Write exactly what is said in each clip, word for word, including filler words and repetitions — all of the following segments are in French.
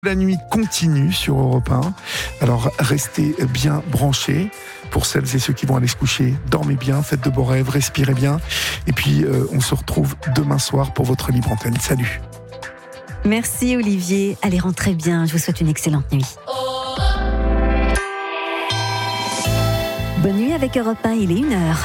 La nuit continue sur Europe un, alors restez bien branchés. Pour celles et ceux qui vont aller se coucher, dormez bien, faites de beaux rêves, respirez bien. Et puis euh, on se retrouve demain soir pour votre libre antenne. Salut. Merci Olivier, allez rentrez bien, je vous souhaite une excellente nuit. Bonne nuit avec Europe un, il est une heure.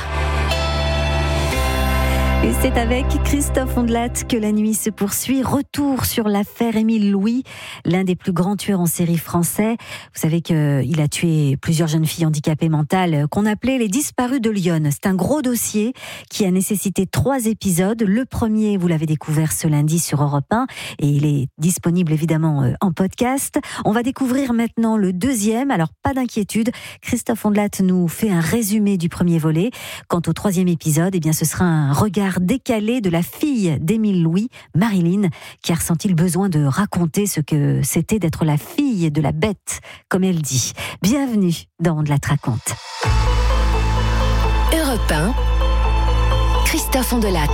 Et c'est avec Christophe Ondelat que la nuit se poursuit. Retour sur l'affaire Émile Louis, l'un des plus grands tueurs en série français. Vous savez qu'il a tué plusieurs jeunes filles handicapées mentales qu'on appelait les disparus de Lyon. C'est un gros dossier qui a nécessité trois épisodes. Le premier, vous l'avez découvert ce lundi sur Europe un et il est disponible évidemment en podcast. On va découvrir maintenant le deuxième. Alors pas d'inquiétude, Christophe Ondelat nous fait un résumé du premier volet. Quant au troisième épisode, eh bien ce sera un regard décalé de la fille d'Émile Louis, Marilyn, qui a ressenti le besoin de raconter ce que c'était d'être la fille de la bête, comme elle dit. Bienvenue dans Ondelat raconte. Europe un, Christophe Ondelat.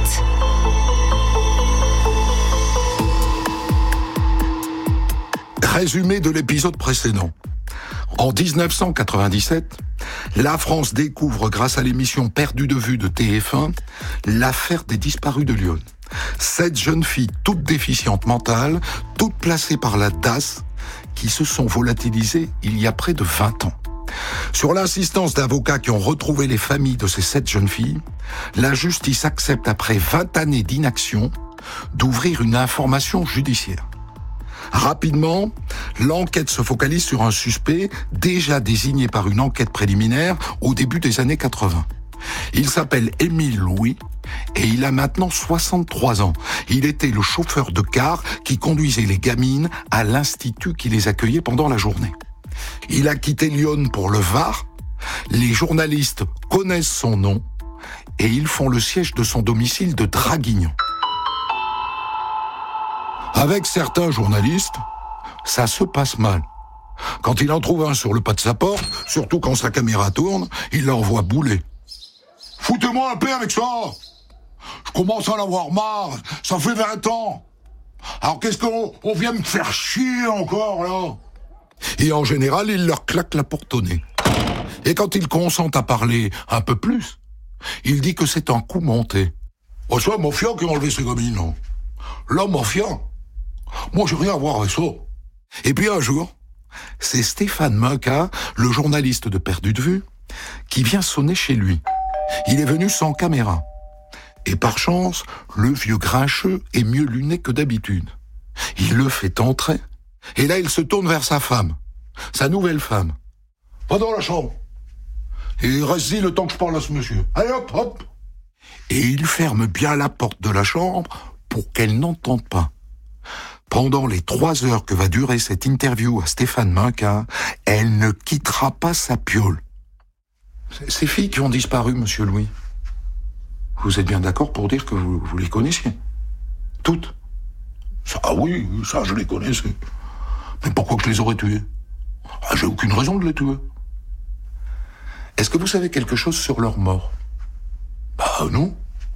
Résumé de l'épisode précédent. En dix-neuf cent quatre-vingt-dix-sept, la France découvre, grâce à l'émission Perdue de vue de T F un, l'affaire des disparus de Lyon. Sept jeunes filles, toutes déficientes mentales, toutes placées par la D A S, qui se sont volatilisées il y a près de vingt ans. Sur l'insistance d'avocats qui ont retrouvé les familles de ces sept jeunes filles, la justice accepte, après vingt années d'inaction, d'ouvrir une information judiciaire. Rapidement, l'enquête se focalise sur un suspect déjà désigné par une enquête préliminaire au début des années quatre-vingts. Il s'appelle Émile Louis et il a maintenant soixante-trois ans. Il était le chauffeur de car qui conduisait les gamines à l'institut qui les accueillait pendant la journée. Il a quitté Lyon pour le Var. Les journalistes connaissent son nom et ils font le siège de son domicile de Draguignan. Avec certains journalistes, ça se passe mal. Quand il en trouve un sur le pas de sa porte, surtout quand sa caméra tourne, il l'envoie bouler. « Foutez-moi un peu avec ça! Je commence à en avoir marre, ça fait vingt ans! Alors qu'est-ce qu'on on vient me faire chier encore, là ?» Et en général, il leur claque la porte au nez. Et quand il consent à parler un peu plus, il dit que c'est un coup monté. « Oh, c'est un mafia qui a enlevé ces gamines, non? La mafia? Moi, j'ai rien à voir avec ça. » Et puis un jour, c'est Stéphane Minca, le journaliste de Perdu de vue, qui vient sonner chez lui. Il est venu sans caméra. Et par chance, le vieux grincheux est mieux luné que d'habitude. Il le fait entrer. Et là, il se tourne vers sa femme, sa nouvelle femme. « Va dans la chambre. Et reste-y le temps que je parle à ce monsieur. Allez hop, hop !» Et il ferme bien la porte de la chambre pour qu'elle n'entende pas. Pendant les trois heures que va durer cette interview à Stéphane Minca, elle ne quittera pas sa piole. Ces filles qui ont disparu, monsieur Louis, vous êtes bien d'accord pour dire que vous, vous les connaissiez? Toutes? Ça, ah oui, ça, je les connaissais. Mais pourquoi que je les aurais tuées? Ah, j'ai aucune raison de les tuer. Est-ce que vous savez quelque chose sur leur mort? Bah non.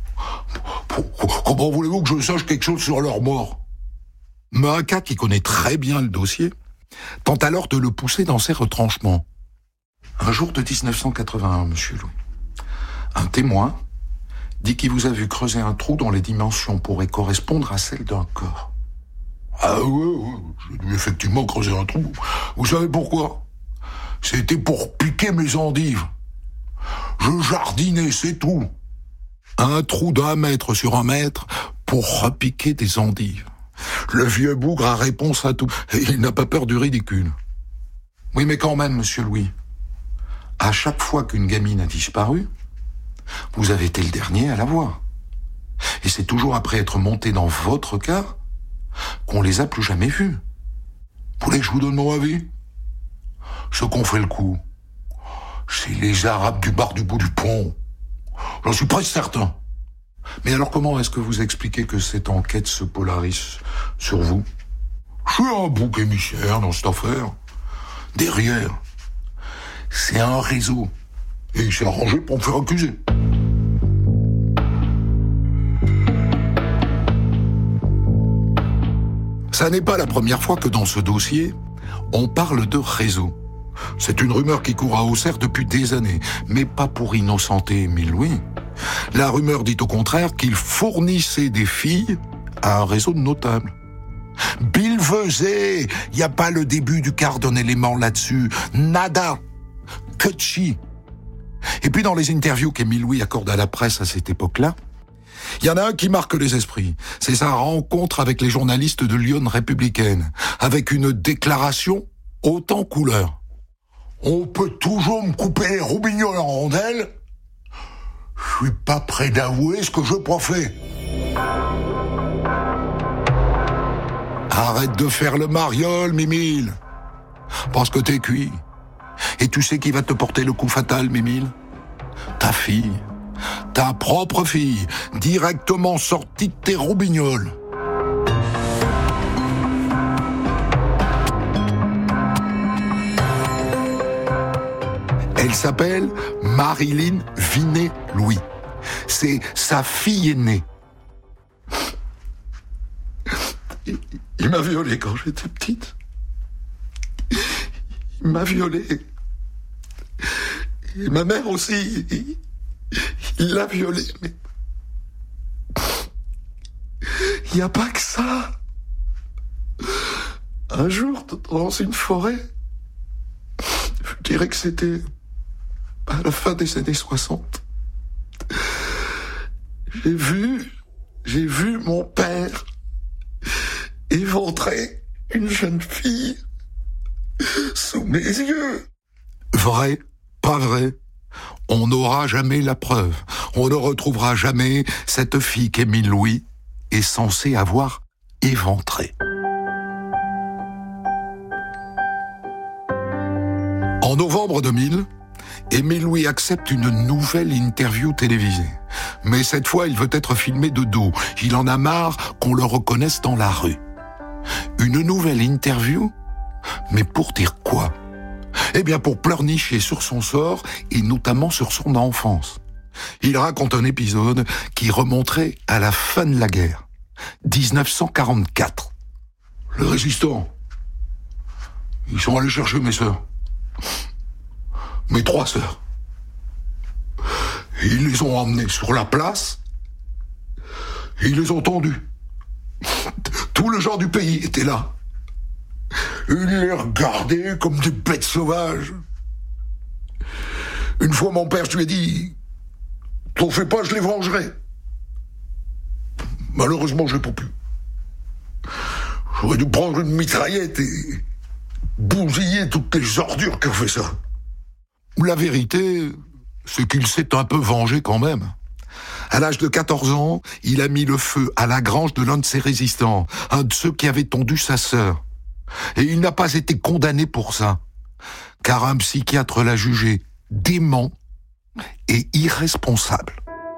Comment voulez-vous que je sache quelque chose sur leur mort? Minca, qui connaît très bien le dossier, tente alors de le pousser dans ses retranchements. Un jour de dix-neuf cent quatre-vingt-un, monsieur Louis, un témoin dit qu'il vous a vu creuser un trou dont les dimensions pourraient correspondre à celles d'un corps. Ah ouais, ouais, j'ai dû effectivement creuser un trou. Vous savez pourquoi? C'était pour piquer mes endives. Je jardinais, c'est tout. Un trou d'un mètre sur un mètre pour repiquer des endives. Le vieux bougre a réponse à tout, et il n'a pas peur du ridicule. Oui, mais quand même, monsieur Louis, à chaque fois qu'une gamine a disparu, vous avez été le dernier à la voir. Et c'est toujours après être monté dans votre car qu'on les a plus jamais vus. Vous voulez que je vous donne mon avis? Ceux qu'on fait le coup, c'est les Arabes du bar du bout du pont. J'en suis presque certain. Mais alors comment est-ce que vous expliquez que cette enquête se polarise sur vous? Je suis un bouc émissaire dans cette affaire. Derrière, c'est un réseau. Et il s'est arrangé pour me faire accuser. Ça n'est pas la première fois que dans ce dossier, on parle de réseau. C'est une rumeur qui court à Auxerre depuis des années, mais pas pour innocenter Émile Louis. La rumeur dit au contraire qu'il fournissait des filles à un réseau de notables. Bill Vesey, il n'y a pas le début du quart d'un élément là-dessus. Nada. Que chi. Et puis dans les interviews qu'Émile Louis accorde à la presse à cette époque-là, il y en a un qui marque les esprits. C'est sa rencontre avec les journalistes de Lyon Républicaine, avec une déclaration haute en couleur. On peut toujours me couper les roubignoles en rondelles. Je suis pas prêt d'avouer ce que je profère. Arrête de faire le mariole, Mimile. Parce que t'es cuit. Et tu sais qui va te porter le coup fatal, Mimile ? Ta fille. Ta propre fille, directement sortie de tes roubignoles. Elle s'appelle Marilyn Vinet-Louis. C'est sa fille aînée. Il, il m'a violée quand j'étais petite. Il m'a violée. Et ma mère aussi. Il, il l'a violée. Mais il n'y a pas que ça. Un jour, dans une forêt, je dirais que c'était à la fin des années soixante, j'ai vu, j'ai vu mon père éventrer une jeune fille sous mes yeux. Vrai, pas vrai, on n'aura jamais la preuve. On ne retrouvera jamais cette fille qu'Émile Louis est censé avoir éventrée. En novembre deux mille, Émile Louis accepte une nouvelle interview télévisée. Mais cette fois, il veut être filmé de dos. Il en a marre qu'on le reconnaisse dans la rue. Une nouvelle interview ? Mais pour dire quoi ? Eh bien, pour pleurnicher sur son sort et notamment sur son enfance. Il raconte un épisode qui remonterait à la fin de la guerre, dix-neuf cent quarante-quatre. Les résistants, ils sont allés chercher mes sœurs. Mes trois sœurs. Et ils les ont emmenées sur la place et ils les ont tendues. Tout le genre du pays était là. Ils les regardaient comme des bêtes sauvages. Une fois, mon père, je lui ai dit « T'en fais pas, je les vengerai. » Malheureusement, j'ai pas pu. J'aurais dû prendre une mitraillette et bousiller toutes les ordures qui ont fait ça. La vérité, c'est qu'il s'est un peu vengé quand même. À l'âge de quatorze ans, il a mis le feu à la grange de l'un de ses résistants, un de ceux qui avait tondu sa sœur. Et il n'a pas été condamné pour ça, car un psychiatre l'a jugé dément et irresponsable.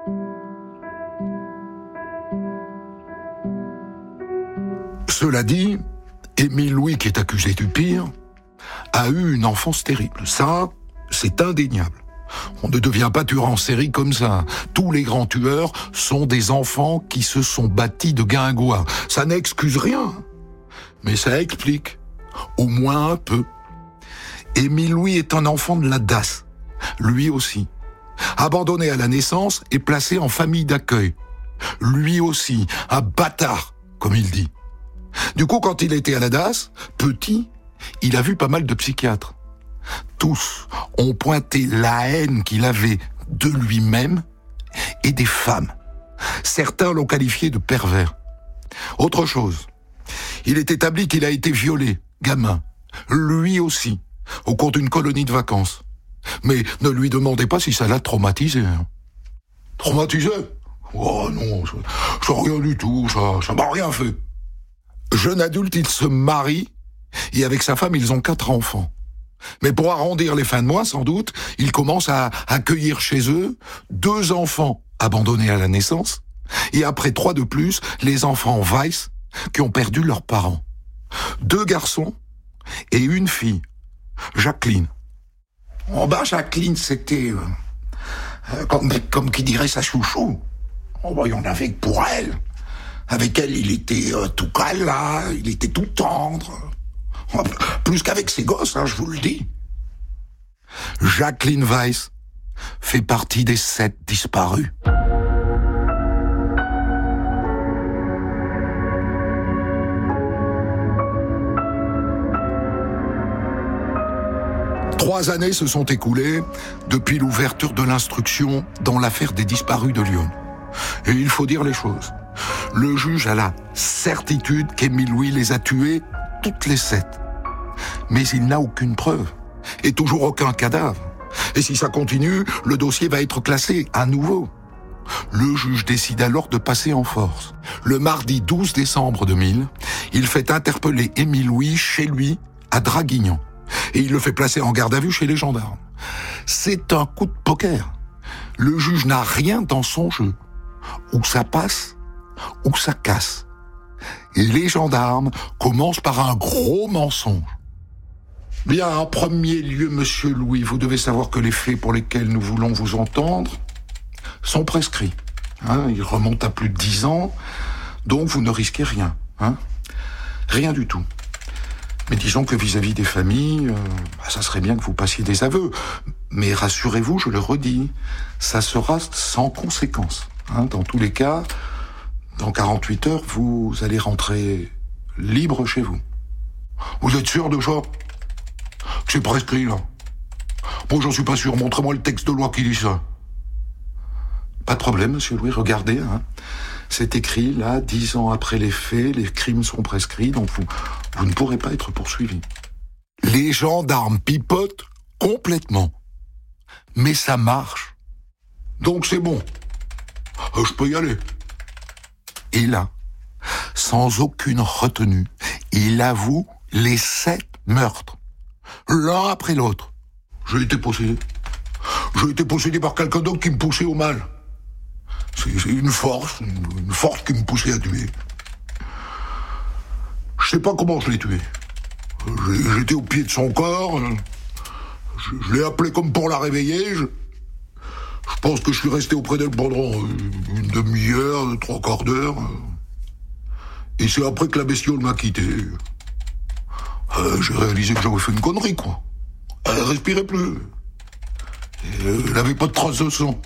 Cela dit, Émile Louis, qui est accusé du pire, a eu une enfance terrible. Ça, c'est indéniable. On ne devient pas tueur en série comme ça. Tous les grands tueurs sont des enfants qui se sont bâtis de guingois. Ça n'excuse rien, mais ça explique, au moins un peu. Émile Louis est un enfant de la D A S, lui aussi. Abandonné à la naissance et placé en famille d'accueil. Lui aussi, un bâtard, comme il dit. Du coup, quand il était à la D A S, petit, il a vu pas mal de psychiatres. Tous ont pointé la haine qu'il avait de lui-même et des femmes. Certains l'ont qualifié de pervers. Autre chose, il est établi qu'il a été violé, gamin, lui aussi, au cours d'une colonie de vacances. Mais ne lui demandez pas si ça l'a traumatisé. Traumatisé ? Oh non, ça, ça rien du tout, ça, ça m'a rien fait. Jeune adulte, il se marie et avec sa femme, ils ont quatre enfants. Mais pour arrondir les fins de mois, sans doute, ils commencent à accueillir chez eux deux enfants abandonnés à la naissance et après trois de plus, les enfants Weiss qui ont perdu leurs parents. Deux garçons et une fille, Jacqueline. Oh ben Jacqueline, c'était euh, comme, comme qui dirait sa chouchou. Oh ben, il y en avait que pour elle. Avec elle, il était euh, tout câlin, il était tout tendre. Plus qu'avec ses gosses, hein, je vous le dis. Jacqueline Weiss fait partie des sept disparus. Trois années se sont écoulées depuis l'ouverture de l'instruction dans l'affaire des disparus de Lyon. Et il faut dire les choses. Le juge a la certitude qu'Émile Louis les a tués toutes les sept. Mais il n'a aucune preuve. Et toujours aucun cadavre. Et si ça continue, le dossier va être classé à nouveau. Le juge décide alors de passer en force. Le mardi douze décembre deux mille, il fait interpeller Émile Louis chez lui à Draguignan. Et il le fait placer en garde à vue chez les gendarmes. C'est un coup de poker. Le juge n'a rien dans son jeu. Ou ça passe, ou ça casse. Et les gendarmes commencent par un gros mensonge. Bien, en premier lieu, monsieur Louis, vous devez savoir que les faits pour lesquels nous voulons vous entendre sont prescrits. Hein, ils remontent à plus de dix ans, donc vous ne risquez rien. Hein, rien du tout. Mais disons que vis-à-vis des familles, euh, bah, ça serait bien que vous passiez des aveux. Mais rassurez-vous, je le redis, ça sera sans conséquence. Hein, dans tous les cas, dans quarante-huit heures, vous allez rentrer libre chez vous. Vous êtes sûr de ça? Que c'est prescrit, là? Bon, j'en suis pas sûr. Montrez-moi le texte de loi qui dit ça. Pas de problème, monsieur Louis, regardez. Hein. C'est écrit, là, dix ans après les faits, les crimes sont prescrits, donc vous, vous ne pourrez pas être poursuivi. Les gendarmes pipotent complètement. Mais ça marche. Donc c'est bon. Euh, je peux y aller. Et là, sans aucune retenue, il avoue les sept meurtres. L'un après l'autre. J'ai été possédé. J'ai été possédé par quelqu'un d'autre qui me poussait au mal. C'est, c'est une force, une, une force qui me poussait à tuer. Je sais pas comment je l'ai tué. J'ai, j'étais au pied de son corps. Je, je l'ai appelé comme pour la réveiller. Je, je pense que je suis resté auprès d'elle pendant une demi-heure, trois quarts d'heure. Et c'est après que la bestiole m'a quitté. Euh, j'ai réalisé que j'avais fait une connerie, quoi. Elle respirait plus. Et elle n'avait pas de traces de sang.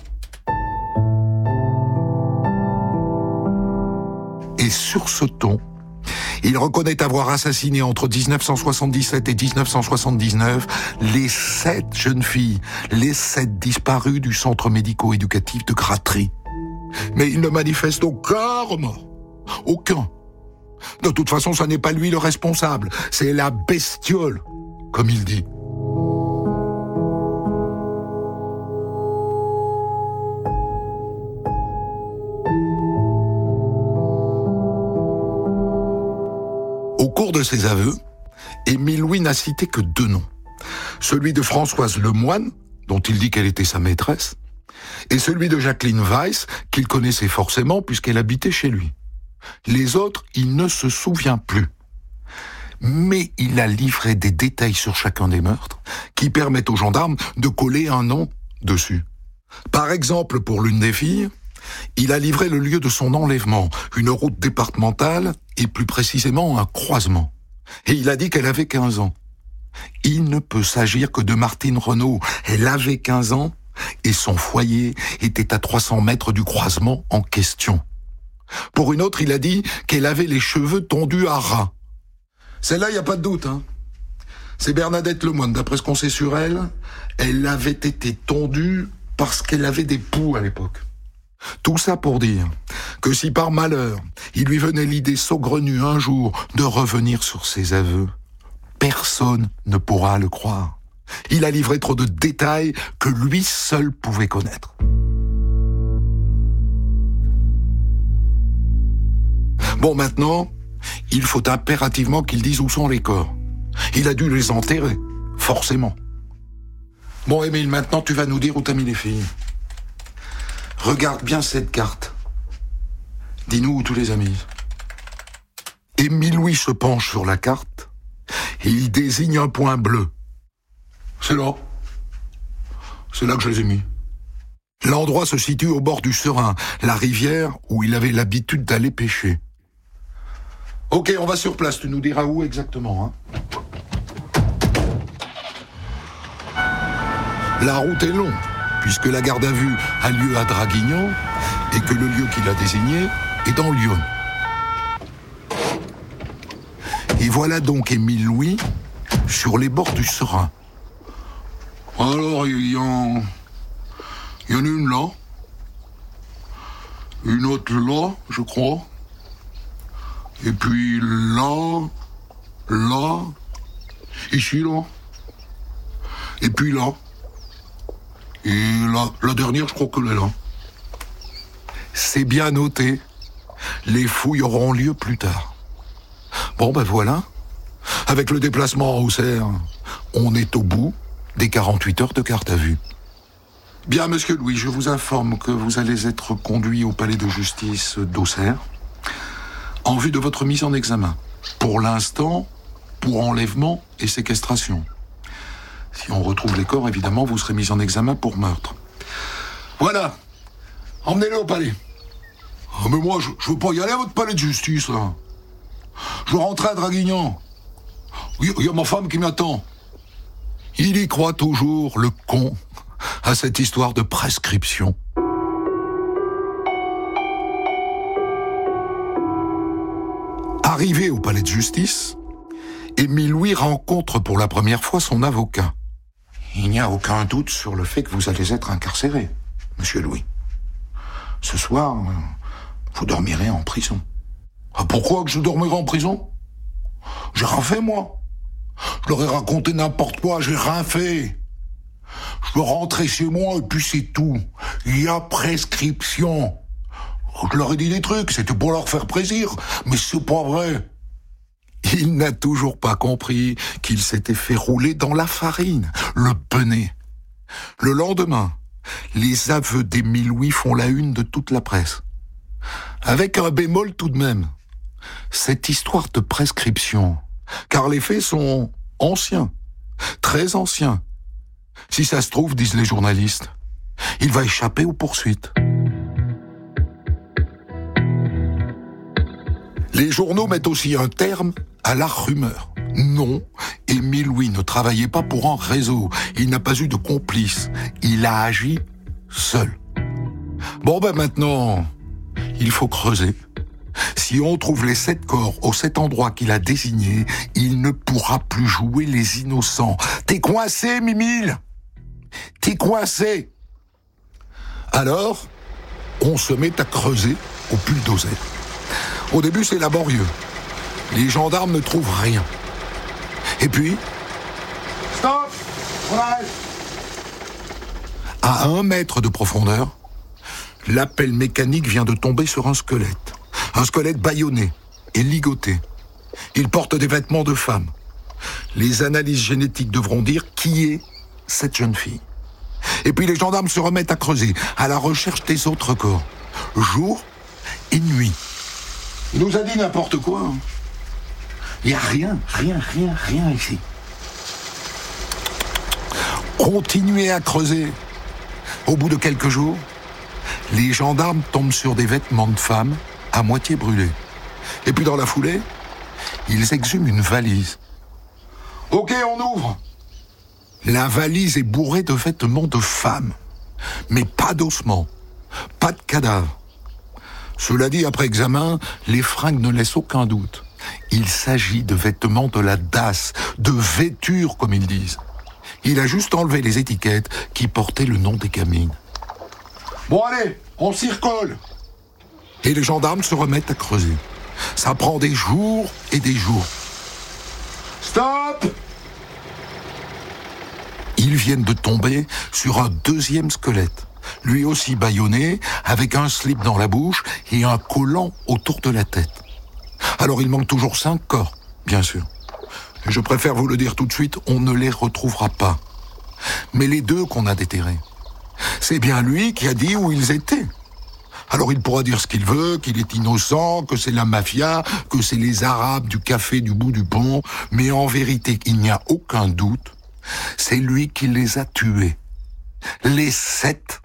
Et sur ce ton, il reconnaît avoir assassiné entre dix-neuf cent soixante-dix-sept et dix-neuf cent soixante-dix-neuf les sept jeunes filles, les sept disparues du centre médico-éducatif de Gratry. Mais il ne manifeste aucun remords. Aucun. De toute façon, ce n'est pas lui le responsable, c'est la bestiole, comme il dit. Au cours de ses aveux, Émile Louis n'a cité que deux noms. Celui de Françoise Lemoine, dont il dit qu'elle était sa maîtresse, et celui de Jacqueline Weiss, qu'il connaissait forcément puisqu'elle habitait chez lui. Les autres, il ne se souvient plus. Mais il a livré des détails sur chacun des meurtres qui permettent aux gendarmes de coller un nom dessus. Par exemple, pour l'une des filles, il a livré le lieu de son enlèvement, une route départementale et plus précisément un croisement. Et il a dit qu'elle avait quinze ans. Il ne peut s'agir que de Martine Renaud. Elle avait quinze ans et son foyer était à trois cents mètres du croisement en question. Pour une autre, il a dit qu'elle avait les cheveux tondus à ras. Celle-là, il n'y a pas de doute. Hein. C'est Bernadette Lemoine. D'après ce qu'on sait sur elle, elle avait été tondue parce qu'elle avait des poux à l'époque. Tout ça pour dire que si par malheur, il lui venait l'idée saugrenue un jour de revenir sur ses aveux, personne ne pourra le croire. Il a livré trop de détails que lui seul pouvait connaître. Bon, maintenant, il faut impérativement qu'il dise où sont les corps. Il a dû les enterrer, forcément. Bon, Émile, maintenant tu vas nous dire où t'as mis les filles. Regarde bien cette carte. Dis-nous où tu les as mises. Émile Louis se penche sur la carte et il désigne un point bleu. C'est là. C'est là que je les ai mis. L'endroit se situe au bord du Serein, la rivière où il avait l'habitude d'aller pêcher. Ok, on va sur place, tu nous diras où exactement. Hein. La route est longue, puisque la garde à vue a lieu à Draguignan et que le lieu qu'il a désigné est dans Lyon. Et voilà donc Émile Louis sur les bords du Serein. Alors, il y en... il y en a une là, une autre là, je crois, et puis là, là, ici là, et puis là, et là, la dernière, je crois qu'elle est là. C'est bien noté. Les fouilles auront lieu plus tard. Bon, ben voilà. Avec le déplacement en Auxerre, on est au bout des quarante-huit heures de garde à vue. Bien, monsieur Louis, je vous informe que vous allez être conduit au palais de justice d'Auxerre en vue de votre mise en examen. Pour l'instant, pour enlèvement et séquestration. Si on retrouve les corps, évidemment, vous serez mis en examen pour meurtre. Voilà. Emmenez-le au palais. Oh, mais moi, je, je veux pas y aller à votre palais de justice, là. Je veux rentrer à Draguignan. Il y, y a ma femme qui m'attend. Il y croit toujours, le con, à cette histoire de prescription. Arrivé au palais de justice, Émile Louis rencontre pour la première fois son avocat. Il n'y a aucun doute sur le fait que vous allez être incarcéré, monsieur Louis. Ce soir, vous dormirez en prison. Ah, pourquoi que je dormirai en prison? J'ai rien fait, moi. Je leur ai raconté n'importe quoi, j'ai rien fait. Je veux rentrer chez moi et puis c'est tout. Il y a prescription. Je leur ai dit des trucs, c'était pour leur faire plaisir, mais c'est pas vrai. Il n'a toujours pas compris qu'il s'était fait rouler dans la farine, le penait. Le lendemain, les aveux d'Émile Louis font la une de toute la presse. Avec un bémol tout de même. Cette histoire de prescription, car les faits sont anciens, très anciens. Si ça se trouve, disent les journalistes, il va échapper aux poursuites. Les journaux mettent aussi un terme à la rumeur. Non, Émile Louis ne travaillait pas pour un réseau. Il n'a pas eu de complice. Il a agi seul. Bon ben maintenant, il faut creuser. Si on trouve les sept corps aux sept endroits qu'il a désignés, il ne pourra plus jouer les innocents. T'es coincé, Mimile. T'es coincé. Alors, on se met à creuser au bulldozer. Au début, c'est laborieux. Les gendarmes ne trouvent rien. Et puis... Stop! On arrête! À un mètre de profondeur, l'appel mécanique vient de tomber sur un squelette. Un squelette bâillonné et ligoté. Il porte des vêtements de femme. Les analyses génétiques devront dire qui est cette jeune fille. Et puis les gendarmes se remettent à creuser, à la recherche des autres corps. Jour et nuit. Il nous a dit n'importe quoi. Hein. Il n'y a rien, rien, rien, rien ici. Continuez à creuser. Au bout de quelques jours, les gendarmes tombent sur des vêtements de femme à moitié brûlés. Et puis dans la foulée, ils exhument une valise. Ok, on ouvre. La valise est bourrée de vêtements de femme. Mais pas d'ossements, pas de cadavres. Cela dit, après examen, les fringues ne laissent aucun doute. Il s'agit de vêtements de la D A S, de vêtures, comme ils disent. Il a juste enlevé les étiquettes qui portaient le nom des gamines. Bon allez, on s'y recolle. Et les gendarmes se remettent à creuser. Ça prend des jours et des jours. Stop! Ils viennent de tomber sur un deuxième squelette. Lui aussi bâillonné, avec un slip dans la bouche et un collant autour de la tête. Alors il manque toujours cinq corps, bien sûr. Et je préfère vous le dire tout de suite, on ne les retrouvera pas. Mais les deux qu'on a déterrés, c'est bien lui qui a dit où ils étaient. Alors il pourra dire ce qu'il veut, qu'il est innocent, que c'est la mafia, que c'est les Arabes du café du bout du pont, mais en vérité, il n'y a aucun doute, c'est lui qui les a tués. Les sept.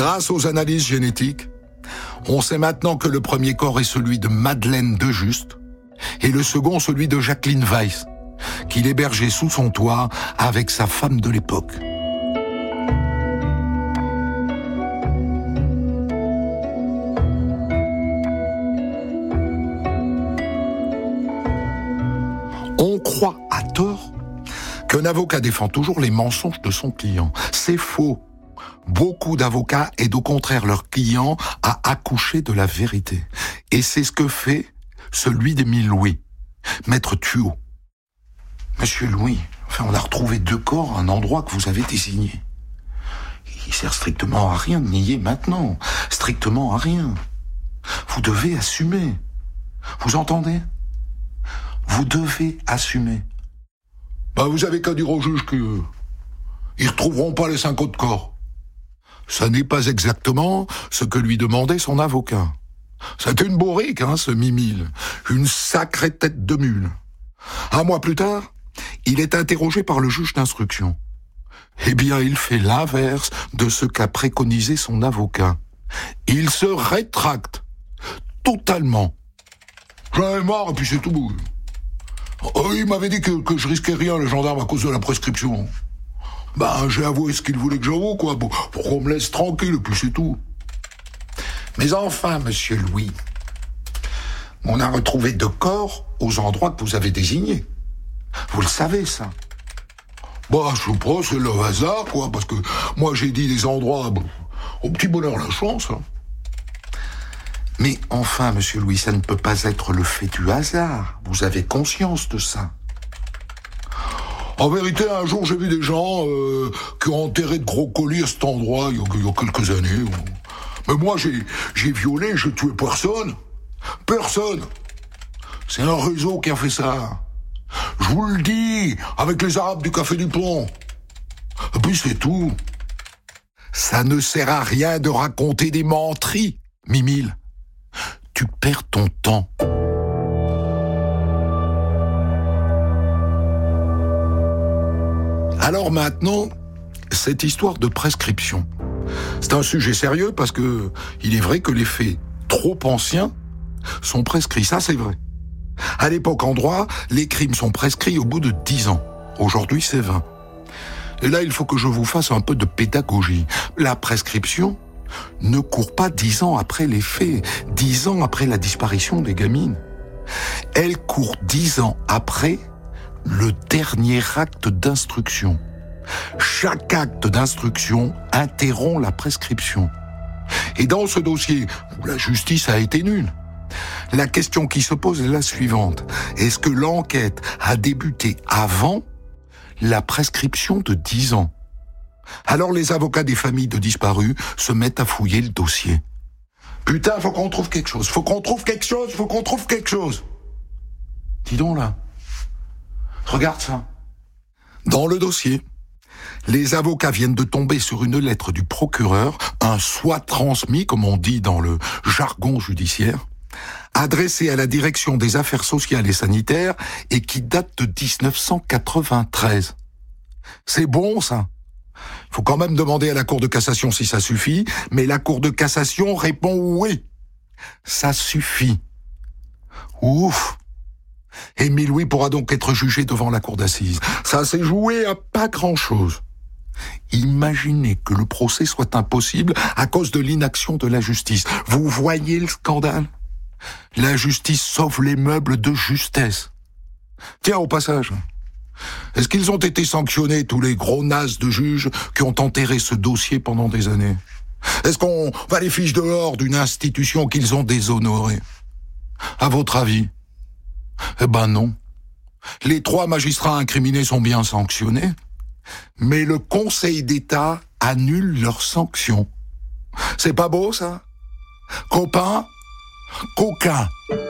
Grâce aux analyses génétiques, on sait maintenant que le premier corps est celui de Madeleine de Juste et le second celui de Jacqueline Weiss, qu'il hébergeait sous son toit avec sa femme de l'époque. On croit à tort qu'un avocat défend toujours les mensonges de son client. C'est faux. Beaucoup d'avocats aident au contraire leur client à accoucher de la vérité. Et c'est ce que fait celui d'Émile Louis, maître Thuot. Monsieur Louis, enfin, on a retrouvé deux corps à un endroit que vous avez désigné. Il sert strictement à rien de nier maintenant. Strictement à rien. Vous devez assumer. Vous entendez ? Vous devez assumer. Bah, vous avez qu'à dire au juge que ils retrouveront pas les cinq autres corps. Ça n'est pas exactement ce que lui demandait son avocat. C'était une bourrique, hein, ce Mimile. Une sacrée tête de mule. Un mois plus tard, il est interrogé par le juge d'instruction. Eh bien, il fait l'inverse de ce qu'a préconisé son avocat. Il se rétracte. Totalement. J'en ai marre et puis c'est tout. Oh, il m'avait dit que, que je risquais rien, le gendarme, à cause de la prescription. Ben, j'ai avoué ce qu'il voulait que j'avoue, quoi, pour, pour qu'on me laisse tranquille, et puis c'est tout. Mais enfin, monsieur Louis, on a retrouvé deux corps aux endroits que vous avez désignés. Vous le savez, ça. Bah, je sais pas, c'est le hasard, quoi, parce que moi, j'ai dit des endroits, bon, au petit bonheur la chance, hein. Mais enfin, monsieur Louis, ça ne peut pas être le fait du hasard. Vous avez conscience de ça. En vérité, un jour, j'ai vu des gens euh, qui ont enterré de gros colis à cet endroit, il y a, il y a quelques années. Mais moi, j'ai, j'ai violé, j'ai tué personne. Personne. C'est un réseau qui a fait ça. Je vous le dis, avec les Arabes du Café du Pont. Et puis c'est tout. Ça ne sert à rien de raconter des menteries, Mimile. Tu perds ton temps. Alors maintenant, cette histoire de prescription. C'est un sujet sérieux parce que il est vrai que les faits trop anciens sont prescrits. Ça, c'est vrai. À l'époque, en droit, les crimes sont prescrits au bout de dix ans. Aujourd'hui, c'est vingt. Et là, il faut que je vous fasse un peu de pédagogie. La prescription ne court pas dix ans après les faits, dix ans après la disparition des gamines. Elle court dix ans après le dernier acte d'instruction. Chaque acte d'instruction interrompt la prescription. Et dans ce dossier où la justice a été nulle, la question qui se pose est la suivante. Est-ce que l'enquête a débuté avant la prescription de dix ans? Alors les avocats des familles de disparus se mettent à fouiller le dossier. Putain, faut qu'on trouve quelque chose, faut qu'on trouve quelque chose, faut qu'on trouve quelque chose. Dis donc là, regarde ça. Dans le dossier, les avocats viennent de tomber sur une lettre du procureur, un soit transmis, comme on dit dans le jargon judiciaire, adressé à la direction des affaires sociales et sanitaires et qui date de dix-neuf cent quatre-vingt-treize. C'est bon, ça. Faut quand même demander à la Cour de cassation si ça suffit, mais la Cour de cassation répond oui. Ça suffit. Ouf. Émile Louis pourra donc être jugé devant la cour d'assises. Ça s'est joué à pas grand-chose. Imaginez que le procès soit impossible à cause de l'inaction de la justice. Vous voyez le scandale ? La justice sauve les meubles de justesse. Tiens, au passage, est-ce qu'ils ont été sanctionnés, tous les gros nazes de juges qui ont enterré ce dossier pendant des années ? Est-ce qu'on va les fiche dehors d'une institution qu'ils ont déshonorée ? À votre avis ? Eh ben non. Les trois magistrats incriminés sont bien sanctionnés, mais le Conseil d'État annule leurs sanctions. C'est pas beau, ça ? Copains ? Coquins.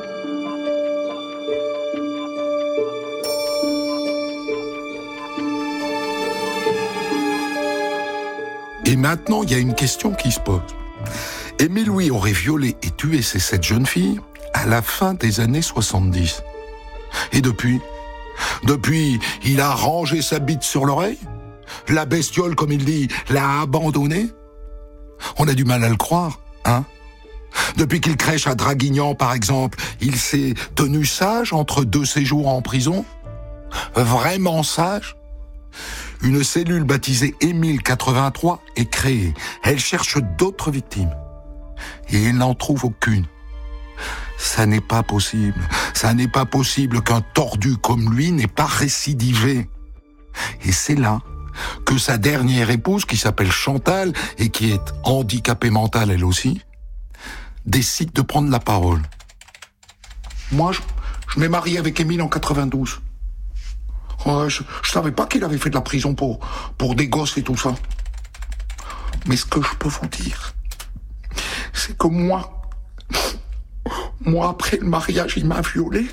Et maintenant, il y a une question qui se pose. Émile Louis aurait violé et tué ces sept jeunes filles à la fin des années soixante-dix. Et depuis ? Depuis, il a rangé sa bite sur l'oreille ? La bestiole, comme il dit, l'a abandonnée ? On a du mal à le croire, hein? Depuis qu'il crèche à Draguignan, par exemple, il s'est tenu sage entre deux séjours en prison? Vraiment sage? Une cellule baptisée Émile quatre-vingt-trois est créée. Elle cherche d'autres victimes. Et elle n'en trouve aucune. Ça n'est pas possible. Ça n'est pas possible qu'un tordu comme lui n'ait pas récidivé. Et c'est là que sa dernière épouse, qui s'appelle Chantal et qui est handicapée mentale elle aussi, décide de prendre la parole. Moi, je, je m'ai marié avec Émile en quatre-vingt-douze. Ouais, je, je savais pas qu'il avait fait de la prison pour, pour des gosses et tout ça. Mais ce que je peux vous dire, c'est que moi, moi après le mariage, il m'a violé.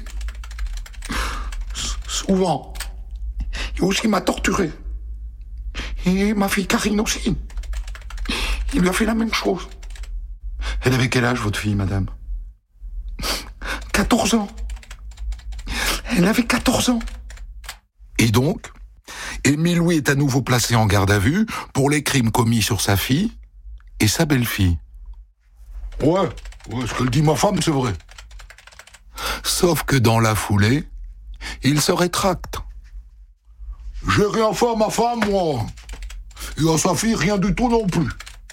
S- souvent. Et aussi, il m'a torturé. Et ma fille Karine aussi. Il lui a fait la même chose. Elle avait quel âge, votre fille, madame? quatorze ans. Elle avait quatorze ans. Et donc, Émile Louis est à nouveau placé en garde à vue pour les crimes commis sur sa fille et sa belle-fille. Ouais, ouais, ce que dit ma femme, c'est vrai. Sauf que dans la foulée, il se rétracte. J'ai rien fait à ma femme, moi. Et à sa fille, rien du tout non plus.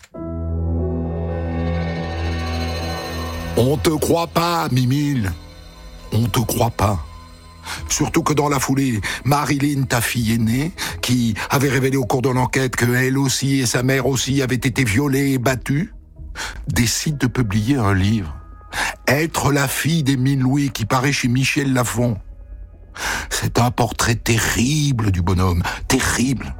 On te croit pas, Mimile. On te croit pas. Surtout que dans la foulée, Marilyn, ta fille aînée, qui avait révélé au cours de l'enquête que elle aussi et sa mère aussi avaient été violées et battues, décide de publier un livre. Être la fille d'Émile Louis, qui paraît chez Michel Lafon. C'est un portrait terrible du bonhomme, terrible.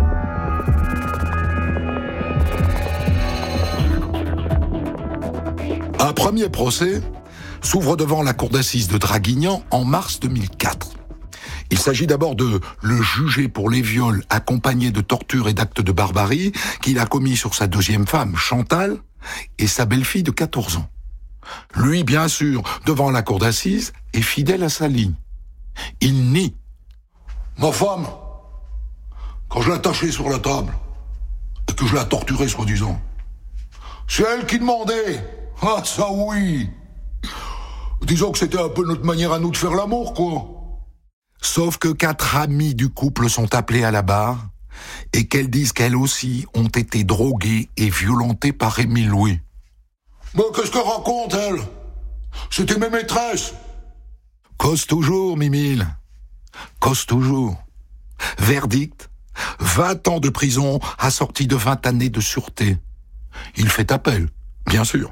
Un premier procès s'ouvre devant la cour d'assises de Draguignan en mars deux mille quatre. Il s'agit d'abord de le juger pour les viols accompagnés de tortures et d'actes de barbarie qu'il a commis sur sa deuxième femme, Chantal, et sa belle-fille de quatorze ans. Lui, bien sûr, devant la cour d'assises, est fidèle à sa ligne. Il nie. Ma femme, quand je l'attachais sur la table, et que je la torturais soi-disant, c'est elle qui demandait. Ah, ça oui. Disons que c'était un peu notre manière à nous de faire l'amour, quoi. Sauf que quatre amis du couple sont appelés à la barre et qu'elles disent qu'elles aussi ont été droguées et violentées par Émile Louis. Mais qu'est-ce qu'elle raconte, elle? C'était mes maîtresses. Cause toujours, Mimile. Cause toujours. Verdict, vingt ans de prison assorti de vingt années de sûreté. Il fait appel, bien sûr.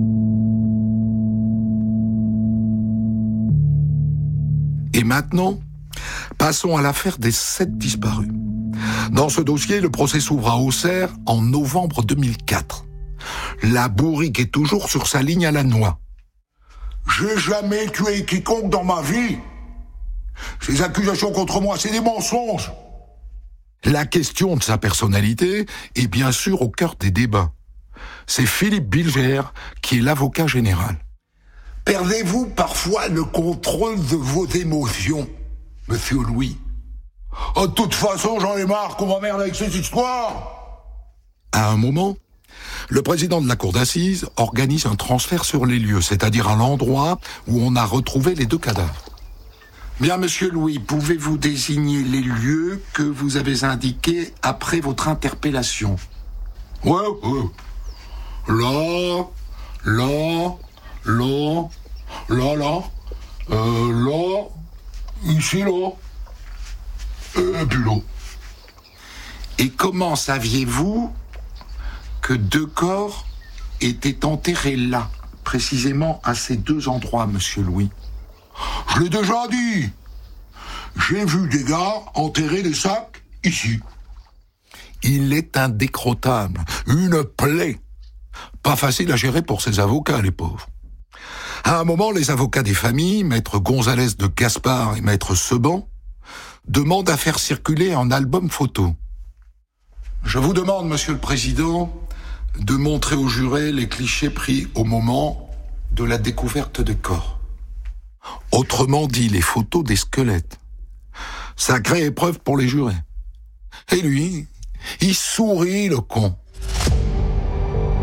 Et maintenant, passons à l'affaire des sept disparus. Dans ce dossier, le procès s'ouvre à Auxerre en novembre deux mille quatre. La bourrique est toujours sur sa ligne à la noix. J'ai jamais tué quiconque dans ma vie. Ces accusations contre moi, c'est des mensonges. La question de sa personnalité est bien sûr au cœur des débats. C'est Philippe Bilger qui est l'avocat général. Perdez-vous parfois le contrôle de vos émotions, monsieur Louis? Oh, de toute façon, j'en ai marre qu'on m'emmerde avec cette histoire. À un moment, le président de la cour d'assises organise un transfert sur les lieux, c'est-à-dire à l'endroit où on a retrouvé les deux cadavres. Bien, monsieur Louis, pouvez-vous désigner les lieux que vous avez indiqués après votre interpellation? Ouais, ouais. Là, là, là, là, là, euh, là, ici, là, et puis là. Et comment saviez-vous que deux corps étaient enterrés là, précisément à ces deux endroits, monsieur Louis? Je l'ai déjà dit. J'ai vu des gars enterrer des sacs ici. Il est indécrottable, une plaie. Pas facile à gérer pour ses avocats, les pauvres. À un moment, les avocats des familles, maître Gonzalez de Gaspard et maître Seban, demandent à faire circuler un album photo. Je vous demande, monsieur le président, de montrer aux jurés les clichés pris au moment de la découverte des corps. Autrement dit, les photos des squelettes. Sacrée épreuve pour les jurés. Et lui, il sourit, le con.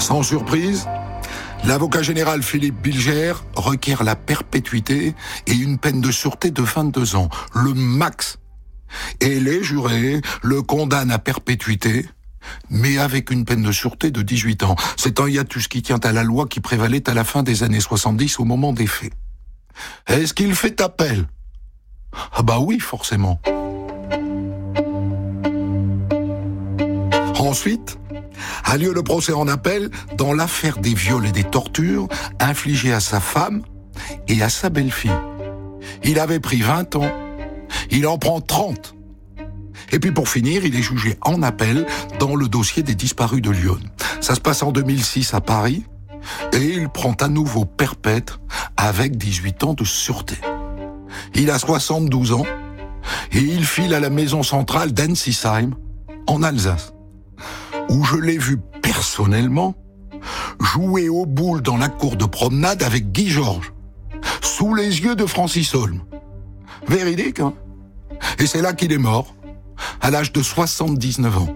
Sans surprise, l'avocat général Philippe Bilger requiert la perpétuité et une peine de sûreté de vingt-deux ans, le max. Et les jurés le condamnent à perpétuité, mais avec une peine de sûreté de dix-huit ans. C'est un hiatus qui tient à la loi qui prévalait à la fin des années soixante-dix au moment des faits. Est-ce qu'il fait appel ? Ah bah oui, forcément. Ensuite, a lieu le procès en appel dans l'affaire des viols et des tortures infligées à sa femme et à sa belle-fille. Il avait pris vingt ans, il en prend trente. Et puis pour finir, il est jugé en appel dans le dossier des disparus de Lyon. Ça se passe en deux mille six à Paris et il prend à nouveau perpète avec dix-huit ans de sûreté. Il a soixante-douze ans et il file à la maison centrale d'Ensisheim en Alsace, où je l'ai vu personnellement jouer aux boules dans la cour de promenade avec Guy Georges, sous les yeux de Francis Holm. Véridique, hein ? Et c'est là qu'il est mort, à l'âge de soixante-dix-neuf ans.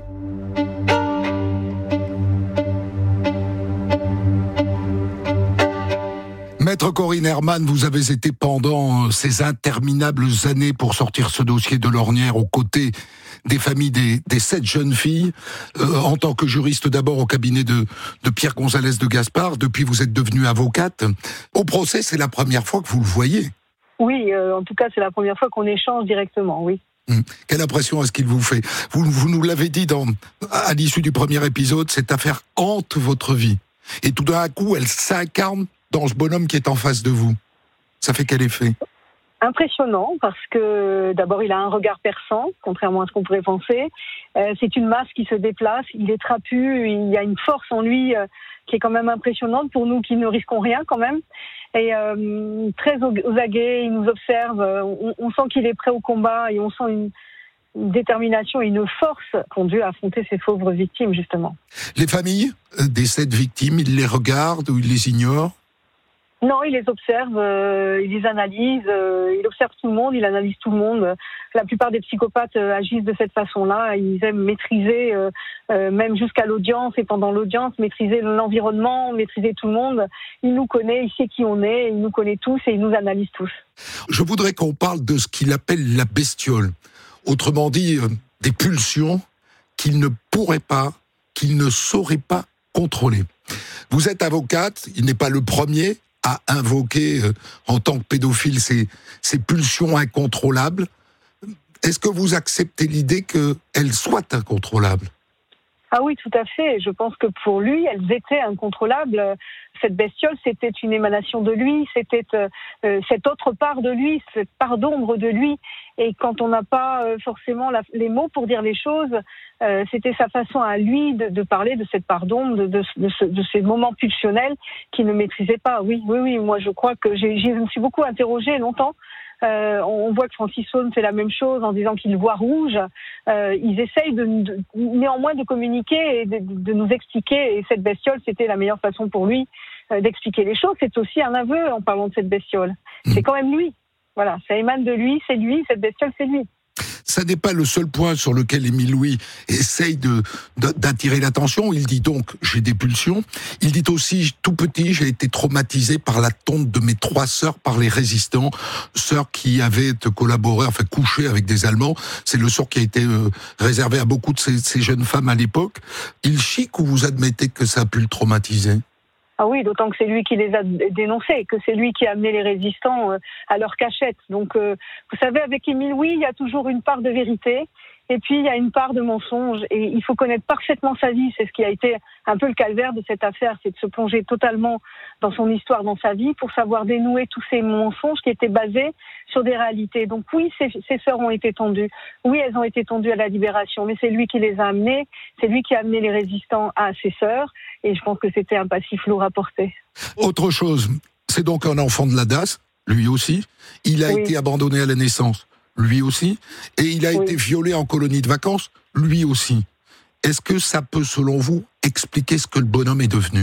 Maître Corinne Herman, vous avez été pendant ces interminables années pour sortir ce dossier de l'ornière aux côtés des familles des, des sept jeunes filles, euh, en tant que juriste d'abord au cabinet de, de Pierre Gonzalez de Gaspard, depuis vous êtes devenue avocate. Au procès, c'est la première fois que vous le voyez. Oui, euh, en tout cas, c'est la première fois qu'on échange directement, oui. Hum. Quelle impression est-ce qu'il vous fait ? vous, vous nous l'avez dit dans, à l'issue du premier épisode, cette affaire hante votre vie. Et tout d'un coup, elle s'incarne dans ce bonhomme qui est en face de vous. Ça fait quel effet ? Impressionnant, parce que d'abord il a un regard perçant, contrairement à ce qu'on pourrait penser. Euh, c'est une masse qui se déplace, il est trapu, il y a une force en lui euh, qui est quand même impressionnante pour nous qui ne risquons rien quand même. Et euh, très aux, aux aguets, il nous observe, on, on sent qu'il est prêt au combat et on sent une, une détermination et une force conduite à affronter ces pauvres victimes justement. Les familles des sept victimes, ils les regardent ou ils les ignorent ? Non, il les observe, euh, il les analyse, euh, il observe tout le monde, il analyse tout le monde. La plupart des psychopathes euh, agissent de cette façon-là. Ils aiment maîtriser, euh, euh, même jusqu'à l'audience et pendant l'audience, maîtriser l'environnement, maîtriser tout le monde. Il nous connaît, il sait qui on est, il nous connaît tous et il nous analyse tous. Je voudrais qu'on parle de ce qu'il appelle la bestiole. Autrement dit, euh, des pulsions qu'il ne pourrait pas, qu'il ne saurait pas contrôler. Vous êtes avocate, il n'est pas le premier à invoquer euh, en tant que pédophile ces, ces pulsions incontrôlables. Est-ce que vous acceptez l'idée qu'elles soient incontrôlables ? Ah oui, tout à fait. Je pense que pour lui, elles étaient incontrôlables. Cette bestiole, c'était une émanation de lui, c'était euh, cette autre part de lui, cette part d'ombre de lui. Et quand on n'a pas euh, forcément la, les mots pour dire les choses, euh, c'était sa façon à lui de, de parler de cette part d'ombre, de, de, de, ce, de ces moments pulsionnels qu'il ne maîtrisait pas. Oui, oui, oui. Moi, je crois que j'ai, je me suis beaucoup interrogée longtemps. Euh, on voit que Francis Holm fait la même chose en disant qu'il voit rouge. Euh, ils essayent de, de, néanmoins de communiquer et de, de nous expliquer. Et cette bestiole, c'était la meilleure façon pour lui euh, d'expliquer les choses. C'est aussi un aveu en parlant de cette bestiole. Mmh. C'est quand même lui. Voilà, ça émane de lui, c'est lui. Cette bestiole, c'est lui. Ça n'est pas le seul point sur lequel Émile Louis essaye de, de, d'attirer l'attention. Il dit donc, j'ai des pulsions. Il dit aussi, tout petit, j'ai été traumatisé par la tonte de mes trois sœurs par les résistants, sœurs qui avaient collaboré, enfin couché avec des Allemands. C'est le sort qui a été euh, réservé à beaucoup de ces, ces jeunes femmes à l'époque. Il chic ou vous admettez que ça a pu le traumatiser ? Ah oui, d'autant que c'est lui qui les a dénoncés, que c'est lui qui a amené les résistants à leur cachette. Donc, euh, vous savez, avec Émile Louis, il y a toujours une part de vérité, et puis il y a une part de mensonge. Et il faut connaître parfaitement sa vie. C'est ce qui a été un peu le calvaire de cette affaire, c'est de se plonger totalement dans son histoire, dans sa vie, pour savoir dénouer tous ces mensonges qui étaient basés sur des réalités. Donc oui, ces, ces sœurs ont été tendues. Oui, elles ont été tendues à la libération, mais c'est lui qui les a amenées. C'est lui qui a amené les résistants à ses sœurs. Et je pense que c'était un passif lourd à porter. Autre chose, c'est donc un enfant de la D A S, lui aussi. Il a oui. été abandonné à la naissance, lui aussi. Et il a oui. été violé en colonie de vacances, lui aussi. Est-ce que ça peut, selon vous, expliquer ce que le bonhomme est devenu ?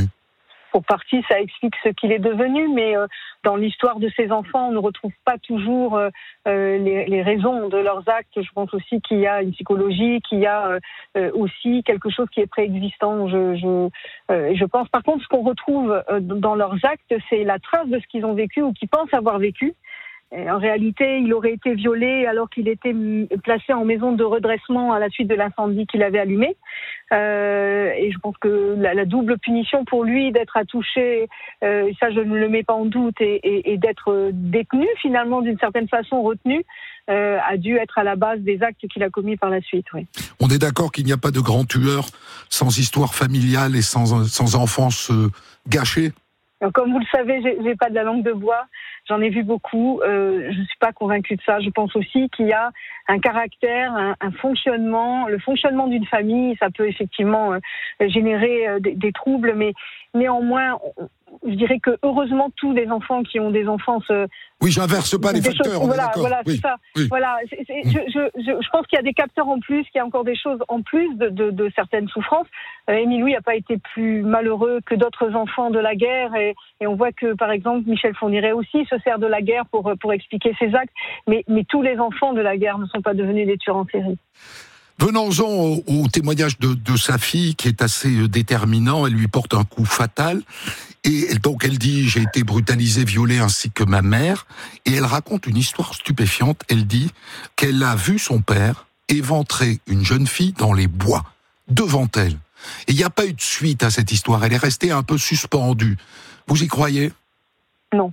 pour partie, ça explique ce qu'il est devenu, mais euh, dans l'histoire de ces enfants, on ne retrouve pas toujours euh, les, les raisons de leurs actes. Je pense aussi qu'il y a une psychologie, qu'il y a euh, aussi quelque chose qui est préexistant. Je, je, euh, je pense, par contre, ce qu'on retrouve euh, dans leurs actes, c'est la trace de ce qu'ils ont vécu ou qu'ils pensent avoir vécu. En réalité, il aurait été violé alors qu'il était placé en maison de redressement à la suite de l'incendie qu'il avait allumé. Euh, et je pense que la, la double punition pour lui d'être attouché, euh, ça je ne le mets pas en doute, et, et, et d'être détenu finalement d'une certaine façon, retenu, euh, a dû être à la base des actes qu'il a commis par la suite. Oui. On est d'accord qu'il n'y a pas de grand tueur sans histoire familiale et sans, sans enfance euh, gâchée ? Comme vous le savez, j'ai, j'ai pas de la langue de bois. J'en ai vu beaucoup. Euh, je suis pas convaincue de ça. Je pense aussi qu'il y a un caractère, un, un fonctionnement, le fonctionnement d'une famille. Ça peut effectivement euh, générer euh, des, des troubles, mais néanmoins, on, je dirais que heureusement tous les enfants qui ont des enfances. Euh, oui, j'inverse pas les facteurs. Choses, on voilà, est d'accord. voilà, oui, c'est ça. Oui. Voilà, c'est, c'est, je, je, je, je pense qu'il y a des capteurs en plus, qu'il y a encore des choses en plus de, de, de certaines souffrances. Euh, Émile Louis n'a pas été plus malheureux que d'autres enfants de la guerre, et, et on voit que par exemple Michel Fourniret aussi se sert de la guerre pour pour expliquer ses actes. Mais mais tous les enfants de la guerre ne sont pas devenus des tueurs en série. Venons-en au, au témoignage de, de sa fille qui est assez déterminant. Elle lui porte un coup fatal. Et donc elle dit « J'ai été brutalisée, violée ainsi que ma mère ». Et elle raconte une histoire stupéfiante. Elle dit qu'elle a vu son père éventrer une jeune fille dans les bois, devant elle. Et il n'y a pas eu de suite à cette histoire. Elle est restée un peu suspendue. Vous y croyez ? Non.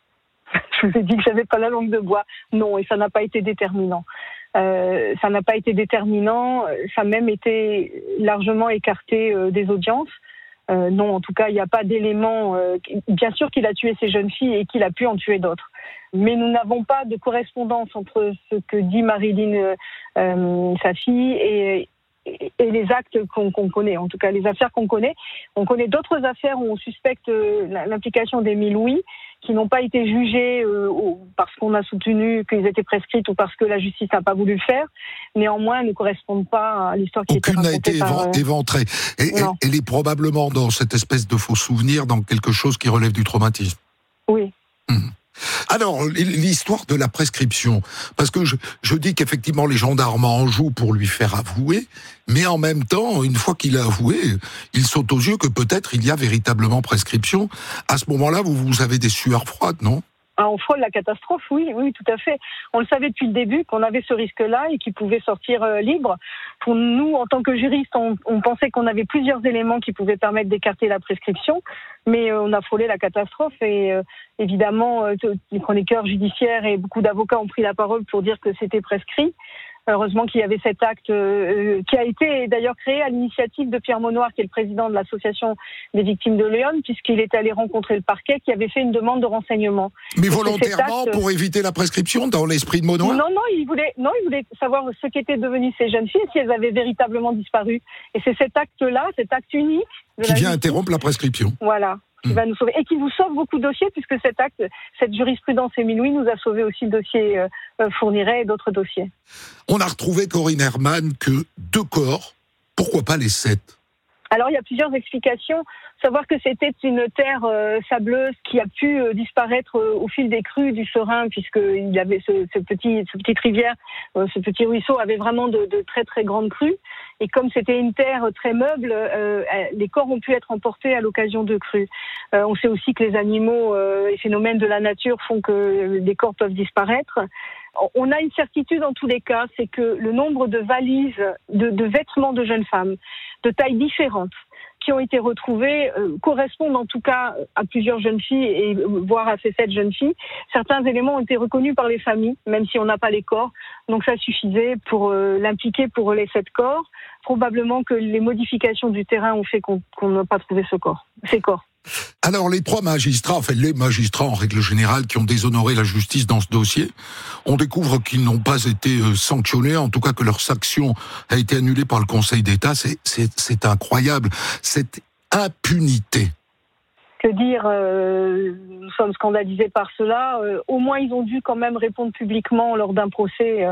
Je vous ai dit que j'avais pas la langue de bois. Non, et ça n'a pas été déterminant. Euh, ça n'a pas été déterminant. Ça a même été largement écarté euh, des audiences. Euh, non, en tout cas, il n'y a pas d'élément. Euh, bien sûr qu'il a tué ces jeunes filles et qu'il a pu en tuer d'autres. Mais nous n'avons pas de correspondance entre ce que dit Marilyn, euh, sa fille, et, et, et les actes qu'on, qu'on connaît. En tout cas, les affaires qu'on connaît. On connaît d'autres affaires où on suspecte l'implication d'Émile Louis, qui n'ont pas été jugées euh, parce qu'on a soutenu qu'ils étaient prescrites ou parce que la justice n'a pas voulu le faire. Néanmoins, elles ne correspondent pas à l'histoire qui Aucune était racontée n'a été par... évan- éventrée. Et elle, elle est probablement dans cette espèce de faux souvenir, dans quelque chose qui relève du traumatisme. Oui. Mmh. Alors, l'histoire de la prescription, parce que je, je dis qu'effectivement les gendarmes en jouent pour lui faire avouer, mais en même temps, une fois qu'il a avoué, il saute aux yeux que peut-être il y a véritablement prescription. À ce moment-là, vous, vous avez des sueurs froides, non ? Ah, on frôle la catastrophe, oui, oui, tout à fait. On le savait depuis le début qu'on avait ce risque-là et qu'il pouvait sortir euh, libre. Pour nous, en tant que juristes, on, on pensait qu'on avait plusieurs éléments qui pouvaient permettre d'écarter la prescription, mais euh, on a frôlé la catastrophe et euh, évidemment, euh, les chroniqueurs judiciaires et beaucoup d'avocats ont pris la parole pour dire que c'était prescrit. Heureusement qu'il y avait cet acte euh, qui a été d'ailleurs créé à l'initiative de Pierre Maunoir, qui est le président de l'association des victimes de Léon, puisqu'il est allé rencontrer le parquet qui avait fait une demande de renseignement. Mais volontairement acte... pour éviter la prescription, dans l'esprit de Maunoir ? Non, non, il voulait, non, il voulait savoir ce qu'étaient devenues ces jeunes filles, si elles avaient véritablement disparu. Et c'est cet acte-là, cet acte unique... qui vient interrompre la prescription. Voilà. Qui va nous sauver et qui vous sauve beaucoup de dossiers, puisque cet acte, cette jurisprudence Émile Louis nous a sauvé aussi le dossier euh, Fourniret et d'autres dossiers. On a retrouvé, Corinne Herman, que deux corps, pourquoi pas les sept ? Alors il y a plusieurs explications. Savoir que c'était une terre euh, sableuse qui a pu euh, disparaître euh, au fil des crues du Serein, puisqu'il y avait ce, ce petit, cette petite rivière, euh, ce petit ruisseau avait vraiment de, de très très grandes crues. Et comme c'était une terre très meuble, euh, les corps ont pu être emportés à l'occasion de crues. Euh, on sait aussi que les animaux euh, et phénomènes de la nature font que les corps peuvent disparaître. On a une certitude en tous les cas, c'est que le nombre de valises, de, de vêtements de jeunes femmes, de tailles différentes, qui ont été retrouvées euh, correspondent en tout cas à plusieurs jeunes filles et voire à ces sept jeunes filles. Certains éléments ont été reconnus par les familles, même si on n'a pas les corps. Donc ça suffisait pour euh, l'impliquer pour les sept corps. Probablement que les modifications du terrain ont fait qu'on, qu'on n'a pas trouvé ce corps, ces corps. Alors les trois magistrats, en fait les magistrats en règle générale qui ont déshonoré la justice dans ce dossier, on découvre qu'ils n'ont pas été sanctionnés, en tout cas que leur sanction a été annulée par le Conseil d'État. C'est, c'est, c'est incroyable, cette impunité. Que dire, euh, nous sommes scandalisés par cela. Euh, au moins, ils ont dû quand même répondre publiquement lors d'un procès. Euh,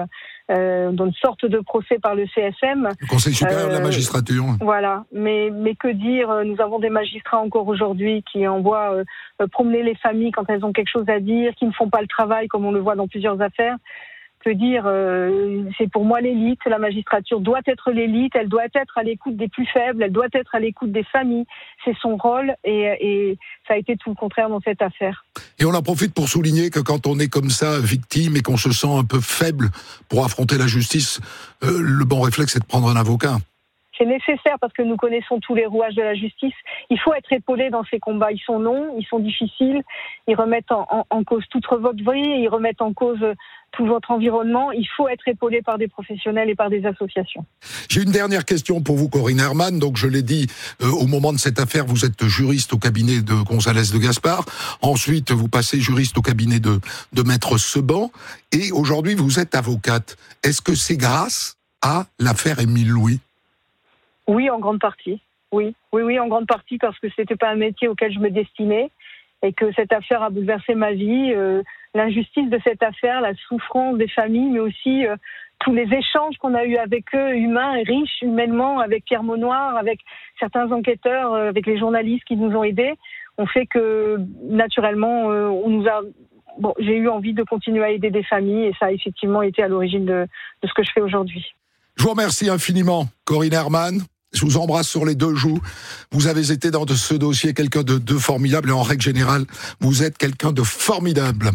euh, dans une sorte de procès par le C S M. Le Conseil supérieur euh, de la magistrature. Voilà, mais, mais que dire, nous avons des magistrats encore aujourd'hui qui envoient euh, promener les familles quand elles ont quelque chose à dire, qui ne font pas le travail comme on le voit dans plusieurs affaires. Que dire, euh, c'est pour moi l'élite, la magistrature doit être l'élite, elle doit être à l'écoute des plus faibles, elle doit être à l'écoute des familles, c'est son rôle et, et ça a été tout le contraire dans cette affaire. Et on en profite pour souligner que quand on est comme ça victime et qu'on se sent un peu faible pour affronter la justice, euh, le bon réflexe c'est de prendre un avocat. C'est nécessaire parce que nous connaissons tous les rouages de la justice. Il faut être épaulé dans ces combats. Ils sont longs, ils sont difficiles, ils remettent en, en, en cause toute votre vie, ils remettent en cause tout votre environnement. Il faut être épaulé par des professionnels et par des associations. J'ai une dernière question pour vous, Corinne Herman. Donc, je l'ai dit, euh, au moment de cette affaire, vous êtes juriste au cabinet de Gonzalez de Gaspard. Ensuite, vous passez juriste au cabinet de, de Maître Seban. Et aujourd'hui, vous êtes avocate. Est-ce que c'est grâce à l'affaire Émile Louis ? Oui, en grande partie. Oui, oui, oui, en grande partie parce que c'était pas un métier auquel je me destinais et que cette affaire a bouleversé ma vie. Euh, l'injustice de cette affaire, la souffrance des familles, mais aussi euh, tous les échanges qu'on a eus avec eux, humains et riches humainement, avec Pierre Maunoir, avec certains enquêteurs, euh, avec les journalistes qui nous ont aidés, ont fait que naturellement, euh, on nous a. Bon, j'ai eu envie de continuer à aider des familles et ça a effectivement été à l'origine de, de ce que je fais aujourd'hui. Je vous remercie infiniment, Corinne Herman. Je vous embrasse sur les deux joues. Vous avez été dans ce dossier quelqu'un de, de formidable et en règle générale, vous êtes quelqu'un de formidable.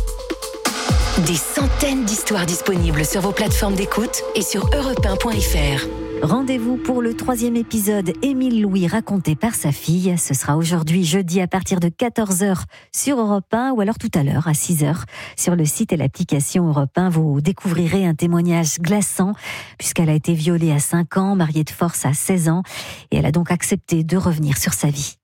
Des centaines d'histoires disponibles sur vos plateformes d'écoute et sur europe un point f r. Rendez-vous pour le troisième épisode Émile Louis raconté par sa fille. Ce sera aujourd'hui jeudi à partir de quatorze heures sur Europe un ou alors tout à l'heure à six heures sur le site et l'application Europe un. Vous découvrirez un témoignage glaçant puisqu'elle a été violée à cinq ans, mariée de force à seize ans et elle a donc accepté de revenir sur sa vie.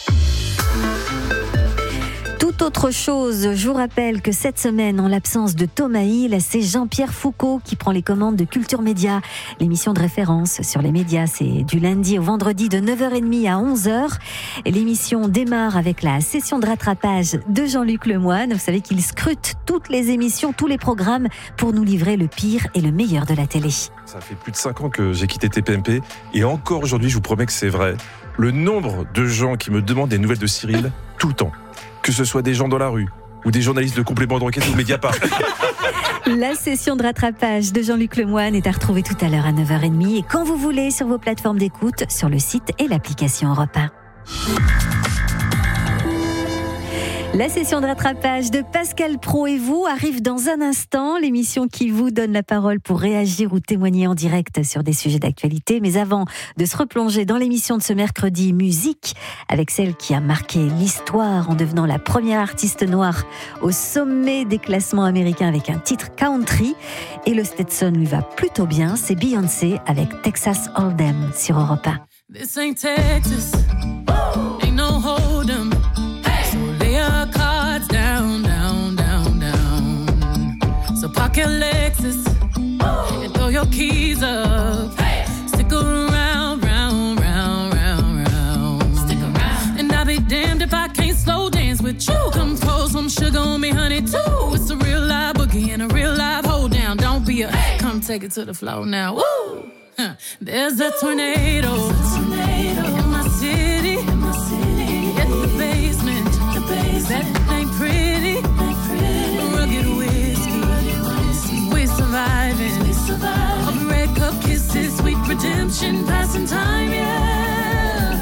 Tout autre chose, je vous rappelle que cette semaine, en l'absence de Thomas Hill, c'est Jean-Pierre Foucault qui prend les commandes de Culture Média. L'émission de référence sur les médias, c'est du lundi au vendredi de neuf heures trente à onze heures. Et l'émission démarre avec la session de rattrapage de Jean-Luc Lemoyne. Vous savez qu'il scrute toutes les émissions, tous les programmes pour nous livrer le pire et le meilleur de la télé. Ça fait plus de cinq ans que j'ai quitté T P M P et encore aujourd'hui, je vous promets que c'est vrai. Le nombre de gens qui me demandent des nouvelles de Cyril, tout le temps. Que ce soit des gens dans la rue ou des journalistes de complément d'enquête ou Mediapart. La session de rattrapage de Jean-Luc Lemoyne est à retrouver tout à l'heure à neuf heures trente et quand vous voulez sur vos plateformes d'écoute, sur le site et l'application Europe un. La session de rattrapage de Pascal Praud et vous arrive dans un instant. L'émission qui vous donne la parole pour réagir ou témoigner en direct sur des sujets d'actualité. Mais avant de se replonger dans l'émission de ce mercredi musique, avec celle qui a marqué l'histoire en devenant la première artiste noire au sommet des classements américains avec un titre country. Et le Stetson lui va plutôt bien, c'est Beyoncé avec Texas Hold'em sur Europe un. This ain't Texas, ain't no hold'em. Lay your cards down, down, down, down. So park your Lexus and throw your keys up. Stick around, round, round, round, round. Stick around. And I'll be damned if I can't slow dance with you. Come pour some sugar on me, honey, too. It's a real live boogie and a real live hold down. Don't be a, come take it to the floor now. Woo! Huh. There's a tornado, in my city, in my city. Get the basement. That ain't pretty, rugged whiskey, we're surviving, of red cup kisses, sweet redemption, passing time, yeah.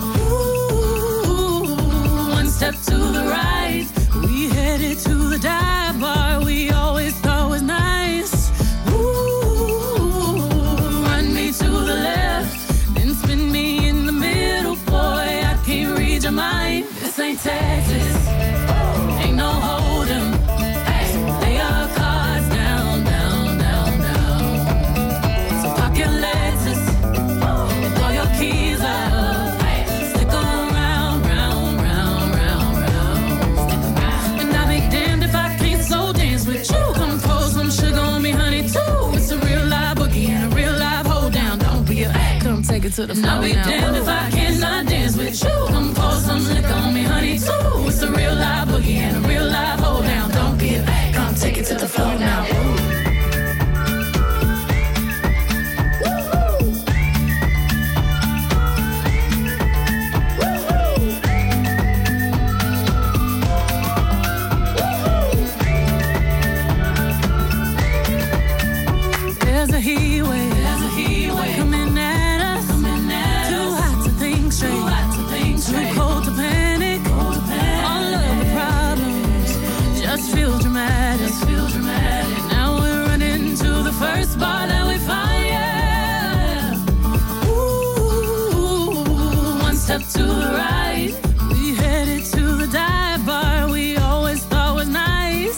Ooh, one step to the right, we headed to the dive bar we always thought was nice. Ooh, run me to the left, then spin me in the middle, boy, I can't read your mind. This ain't Texas. Take it to the floor. I'll be now. Damned if I cannot dance with you. Come pour some liquor on me, honey, too. It's a real live boogie and a real live hold down. Don't be a come take it to the floor now. Ooh. step to the right. We headed to the dive bar we always thought was nice.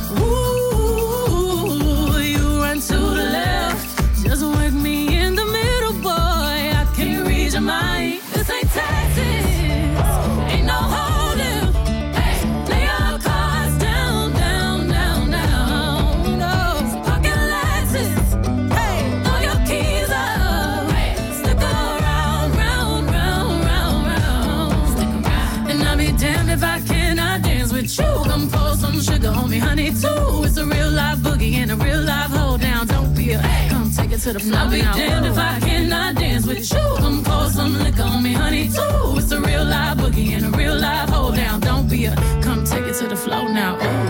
Ooh, you run to the left, just wake me in the middle, boy. I can't read your mind. This ain't Texas, ain't no holding. Hey, lay your cards down, down, down, down. No, pocket Lexus. Hey, throw your keys up. Hey, stick around, round, round, round, round. Stick around. And I'll be damned if I cannot dance with you. Come pour some sugar on me, honey, too. It's a real life boogie and a real life hold down. Don't be a hey, come take it to the floor. I'll be damned if I cannot dance with you. Come pour some liquor on me, honey, too. It's a real life boogie and a real life hold down. Don't be a come take it to the floor now. Ooh.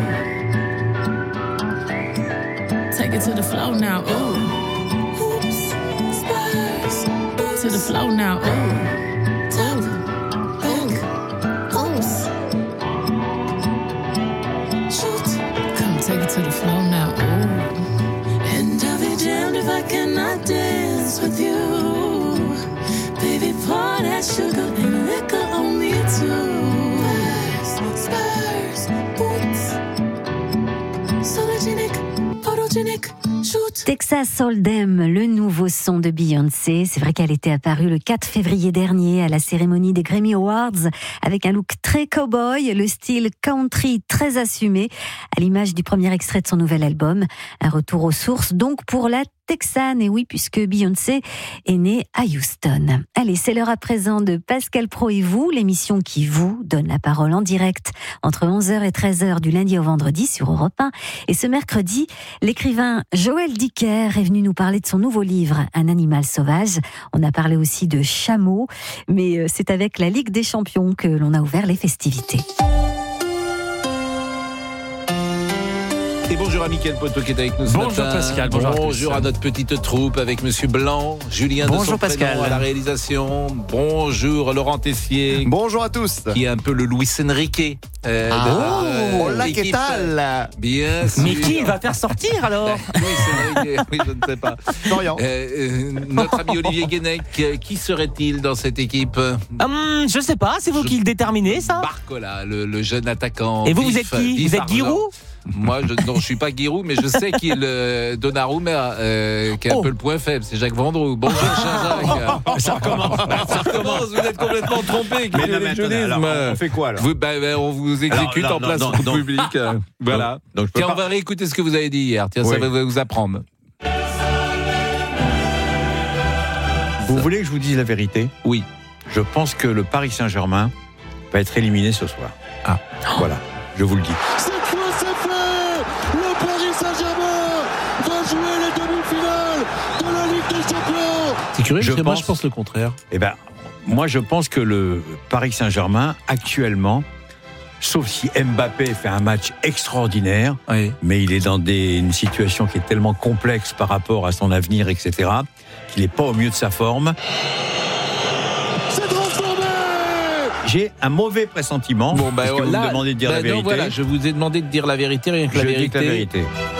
Take it to the floor now. Ooh. Hoops, spurs, boots to the floor now. Ooh. Top, back, hoops. Shoot, come take it to the floor now. Ooh. And I'll be damned if I cannot dance with you. Baby, pour that sugar and liquor on me too. Spurs, boots, sologenic, photogenic, shoot. Texas Hold'em, le nouveau son de Beyoncé. C'est vrai qu'elle était apparue le quatre février dernier à la cérémonie des Grammy Awards avec un look très cow-boy, le style country très assumé, à l'image du premier extrait de son nouvel album. Un retour aux sources donc pour la Texane, et oui, puisque Beyoncé est née à Houston. Allez, c'est l'heure à présent de Pascal Praud et vous, l'émission qui vous donne la parole en direct entre onze heures et treize heures du lundi au vendredi sur Europe un. Et ce mercredi, l'écrivain Joël Dicker est venu nous parler de son nouveau livre, Un animal sauvage. On a parlé aussi de chameaux, mais c'est avec la Ligue des Champions que l'on a ouvert les festivités. Et bonjour à Mickaël Poto qui est avec nous ce bonjour matin. Pascal, bonjour, bonjour à, à notre petite troupe avec Monsieur Blanc, Julien bonjour de son Pascal. Prénom à la réalisation. Bonjour Laurent Tessier. Bonjour à tous. Qui est un peu le Luis Enrique. Euh, ah, de, euh, oh là, qu'est-ce que bien sûr. Mais qui il va faire sortir alors? Oui, c'est vrai, oui, je ne sais pas. Euh, euh, notre ami Olivier Guénec, qui serait-il dans cette équipe? hum, Je sais pas, c'est vous je... qui le déterminez ça. Barcola, le, le jeune attaquant. Et vous, vif, vous êtes qui? Vous êtes Giroud? Moi, je, non, je suis pas Giroud, mais je sais qu'il euh, Donnarumma, euh, qui a oh. un peu le point faible. C'est Jacques Vendroux. Bonjour, cher Jacques. Ça recommence. Ça recommence. Vous êtes complètement trompé. Mais non, mais attendez, alors, on fait quoi alors vous, bah, bah, on vous exécute alors, non, en place non, non, public. Non. Voilà. Donc, Tiens, pas... on va réécouter ce que vous avez dit hier. Tiens, oui. Ça va vous apprendre. Vous ça. voulez que je vous dise la vérité? Oui. Je pense que le Paris Saint-Germain va être éliminé ce soir. Ah, voilà. Je vous le dis. C'est curieux, je parce que pense, moi je pense le contraire. Eh ben, moi je pense que le Paris Saint-Germain, actuellement, sauf si Mbappé fait un match extraordinaire, oui. mais il est dans des, une situation qui est tellement complexe par rapport à son avenir, et cetera, qu'il n'est pas au mieux de sa forme. C'est transformé! J'ai un mauvais pressentiment. Bon, bah, parce que là, vous me demandez de dire bah, la vérité. Non, voilà, je vous ai demandé de dire la vérité, rien que je la vérité. Dis que la vérité.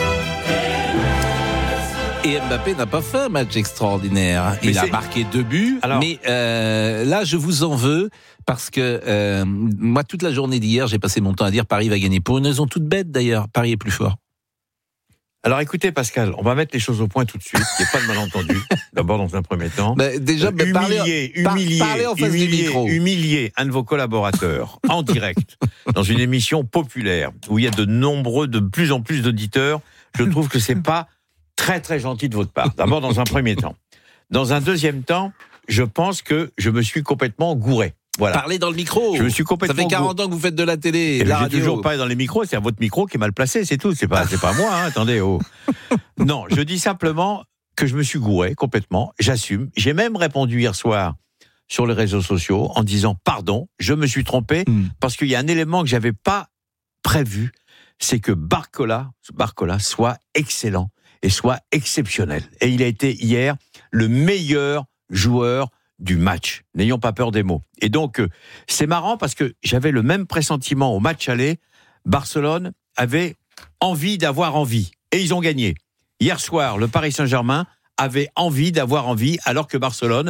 Et Mbappé n'a pas fait un match extraordinaire. Mais il c'est... a marqué deux buts. Alors... Mais euh, là, je vous en veux parce que euh, moi, toute la journée d'hier, j'ai passé mon temps à dire Paris va gagner. Pour une raison toute bête d'ailleurs, Paris est plus fort. Alors écoutez Pascal, on va mettre les choses au point tout de suite, qu'il n'y ait pas de malentendu. D'abord dans un premier temps. Bah, déjà, bah, humilier, parler, humilier, parler en face humilier, du micro. humilier un de vos collaborateurs en direct dans une émission populaire où il y a de nombreux, de plus en plus d'auditeurs. Je trouve que c'est pas très très gentil de votre part. D'abord dans un premier temps. Dans un deuxième temps, je pense que je me suis complètement gouré. Voilà. Parlez dans le micro. Je me suis complètement. Ça fait quarante ans que vous faites de la télé. Et la j'ai radio. toujours parlé dans les micros. C'est à votre micro qui est mal placé, c'est tout. C'est pas, c'est pas moi. Hein, attendez. Oh. Non, je dis simplement que je me suis gouré complètement. J'assume. J'ai même répondu hier soir sur les réseaux sociaux en disant pardon, je me suis trompé mm. parce qu'il y a un élément que j'avais pas prévu, c'est que Barcola, Barcola soit excellent et soit exceptionnel. Et il a été hier le meilleur joueur du match. N'ayons pas peur des mots. Et donc, euh, c'est marrant parce que j'avais le même pressentiment au match aller. Barcelone avait envie d'avoir envie. Et ils ont gagné. Hier soir, le Paris Saint-Germain avait envie d'avoir envie, alors que Barcelone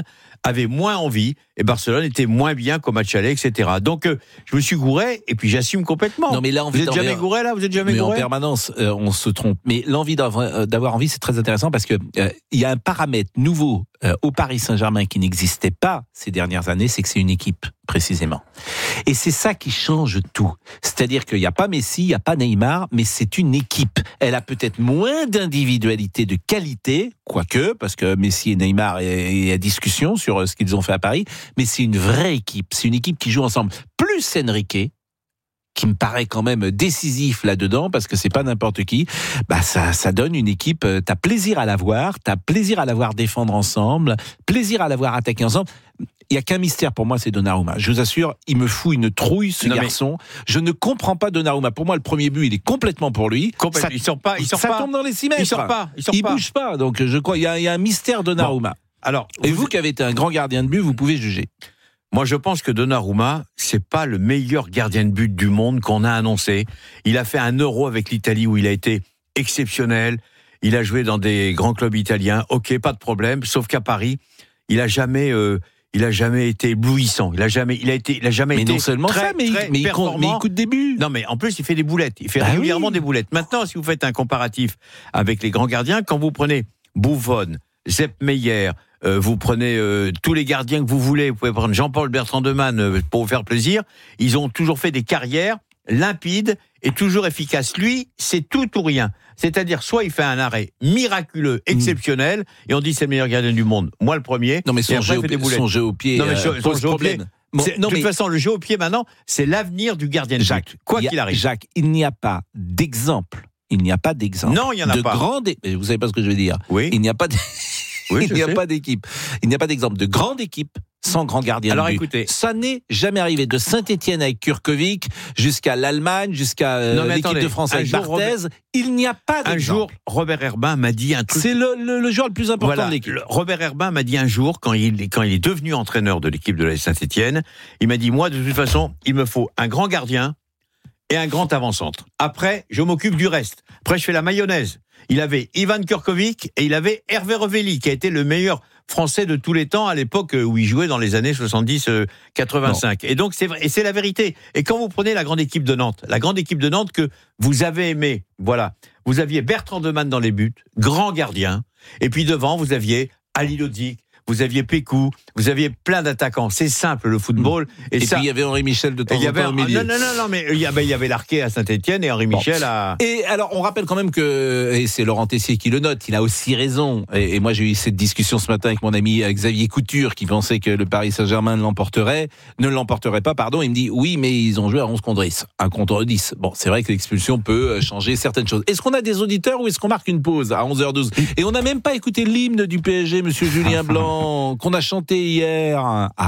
avait moins envie et Barcelone était moins bien qu'au match aller, et cetera. Donc euh, je me suis gouré et puis j'assume complètement. Non, mais là, vous êtes jamais d'envers... gouré là, vous êtes jamais mais gouré. En permanence, euh, on se trompe. Mais l'envie d'avoir, d'avoir envie, c'est très intéressant parce que euh, il y a un paramètre nouveau euh, au Paris Saint-Germain qui n'existait pas ces dernières années, c'est que c'est une équipe précisément. Et c'est ça qui change tout. C'est-à-dire qu'il n'y a pas Messi, il n'y a pas Neymar, mais c'est une équipe. Elle a peut-être moins d'individualité, de qualité, quoique, parce que Messi et Neymar est à discussion sur ce qu'ils ont fait à Paris, mais c'est une vraie équipe. C'est une équipe qui joue ensemble. Plus Enrique, qui me paraît quand même décisif là-dedans, parce que c'est pas n'importe qui, bah ça, ça donne une équipe, t'as plaisir à la voir, t'as plaisir à la voir défendre ensemble, plaisir à la voir attaquer ensemble. Il y a qu'un mystère pour moi, c'est Donnarumma. Je vous assure, il me fout une trouille, ce non garçon. Mais... Je ne comprends pas Donnarumma. Pour moi, le premier but, il est complètement pour lui. Complètement. Ça, il sort pas, il sort ça pas. tombe dans les six mètres. Il sort pas, il sort il pas. bouge pas. Donc, je crois, il y a, il y a un mystère Donnarumma. Bon. Alors, et vous, vous qui avez été un grand gardien de but, vous pouvez juger. Moi, je pense que Donnarumma, c'est pas le meilleur gardien de but du monde qu'on a annoncé. Il a fait un Euro avec l'Italie où il a été exceptionnel. Il a joué dans des grands clubs italiens. Ok, pas de problème. Sauf qu'à Paris, il a jamais, euh, il a jamais été éblouissant. Il a jamais, il a été, il a jamais mais été. non seulement très, ça, mais, très il, mais, il compte, mais il coûte des buts. Non, mais en plus, il fait des boulettes. Il fait bah régulièrement oui. des boulettes. Maintenant, si vous faites un comparatif avec les grands gardiens, quand vous prenez Buffon, Sepp Maier, Euh, vous prenez euh, tous les gardiens que vous voulez, vous pouvez prendre Jean-Paul Bertrand de Man euh, pour vous faire plaisir, ils ont toujours fait des carrières limpides et toujours efficaces. Lui, c'est tout ou rien. C'est-à-dire, soit il fait un arrêt miraculeux, exceptionnel, mmh. et on dit c'est le meilleur gardien du monde. Moi, le premier. Non, mais son, après, jeu, fait des boulettes. son jeu au pied non, mais euh, son pose jeu au pied. problème. Bon, non, de toute mais... façon, le jeu au pied, maintenant, c'est l'avenir du gardien de Jacques, but, quoi a, qu'il arrive. Jacques, il n'y a pas d'exemple. Il n'y a pas d'exemple. Non, il n'y en a de pas. Grande... Vous savez pas ce que je veux dire. Oui. Il n'y a pas de... Oui, il n'y a sais. pas d'équipe. Il n'y a pas d'exemple de grande équipe sans grand gardien Alors, de but. écoutez. Ça n'est jamais arrivé. De Saint-Étienne avec Kurkovic jusqu'à l'Allemagne, jusqu'à euh, non, l'équipe attendez, de France avec Barthez. Robert... Il n'y a pas d'exemple. Un jour, Robert Herbin m'a dit un truc. C'est le, le, le joueur le plus important voilà. de l'équipe. Robert Herbin m'a dit un jour, quand il, quand il est devenu entraîneur de l'équipe de la Saint-Étienne, il m'a dit, moi, de toute façon, il me faut un grand gardien et un grand avant-centre. Après, je m'occupe du reste. Après, je fais la mayonnaise. Il avait Ivan Kurkovic et il avait Hervé Revelli, qui a été le meilleur Français de tous les temps à l'époque où il jouait dans les années soixante-dix quatre-vingt-cinq. Non. Et donc, c'est vrai, et c'est la vérité. Et quand vous prenez la grande équipe de Nantes, la grande équipe de Nantes que vous avez aimée, voilà. Vous aviez Bertrand de Man dans les buts, grand gardien. Et puis devant, vous aviez Ali Lodzik, vous aviez Pécou, vous aviez plein d'attaquants. C'est simple, le football. Et, et ça, puis il y avait Henri Michel de temps en temps au milieu. Non, non, non, non, mais il y avait, il y avait Larquet à Saint-Étienne et Henri bon. Michel à... Et alors, on rappelle quand même que, et c'est Laurent Tessier qui le note, il a aussi raison. Et, et moi, j'ai eu cette discussion ce matin avec mon ami Xavier Couture, qui pensait que le Paris Saint-Germain l'emporterait, ne l'emporterait pas, pardon. Il me dit, oui, mais ils ont joué à onze contre dix. un contre dix. Bon, c'est vrai que l'expulsion peut changer certaines choses. Est-ce qu'on a des auditeurs ou est-ce qu'on marque une pause à onze heures douze? Et on n'a même pas écouté l'hymne du P S G, monsieur Julien Blanc, qu'on a chanté hier.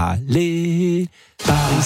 Allez, Paris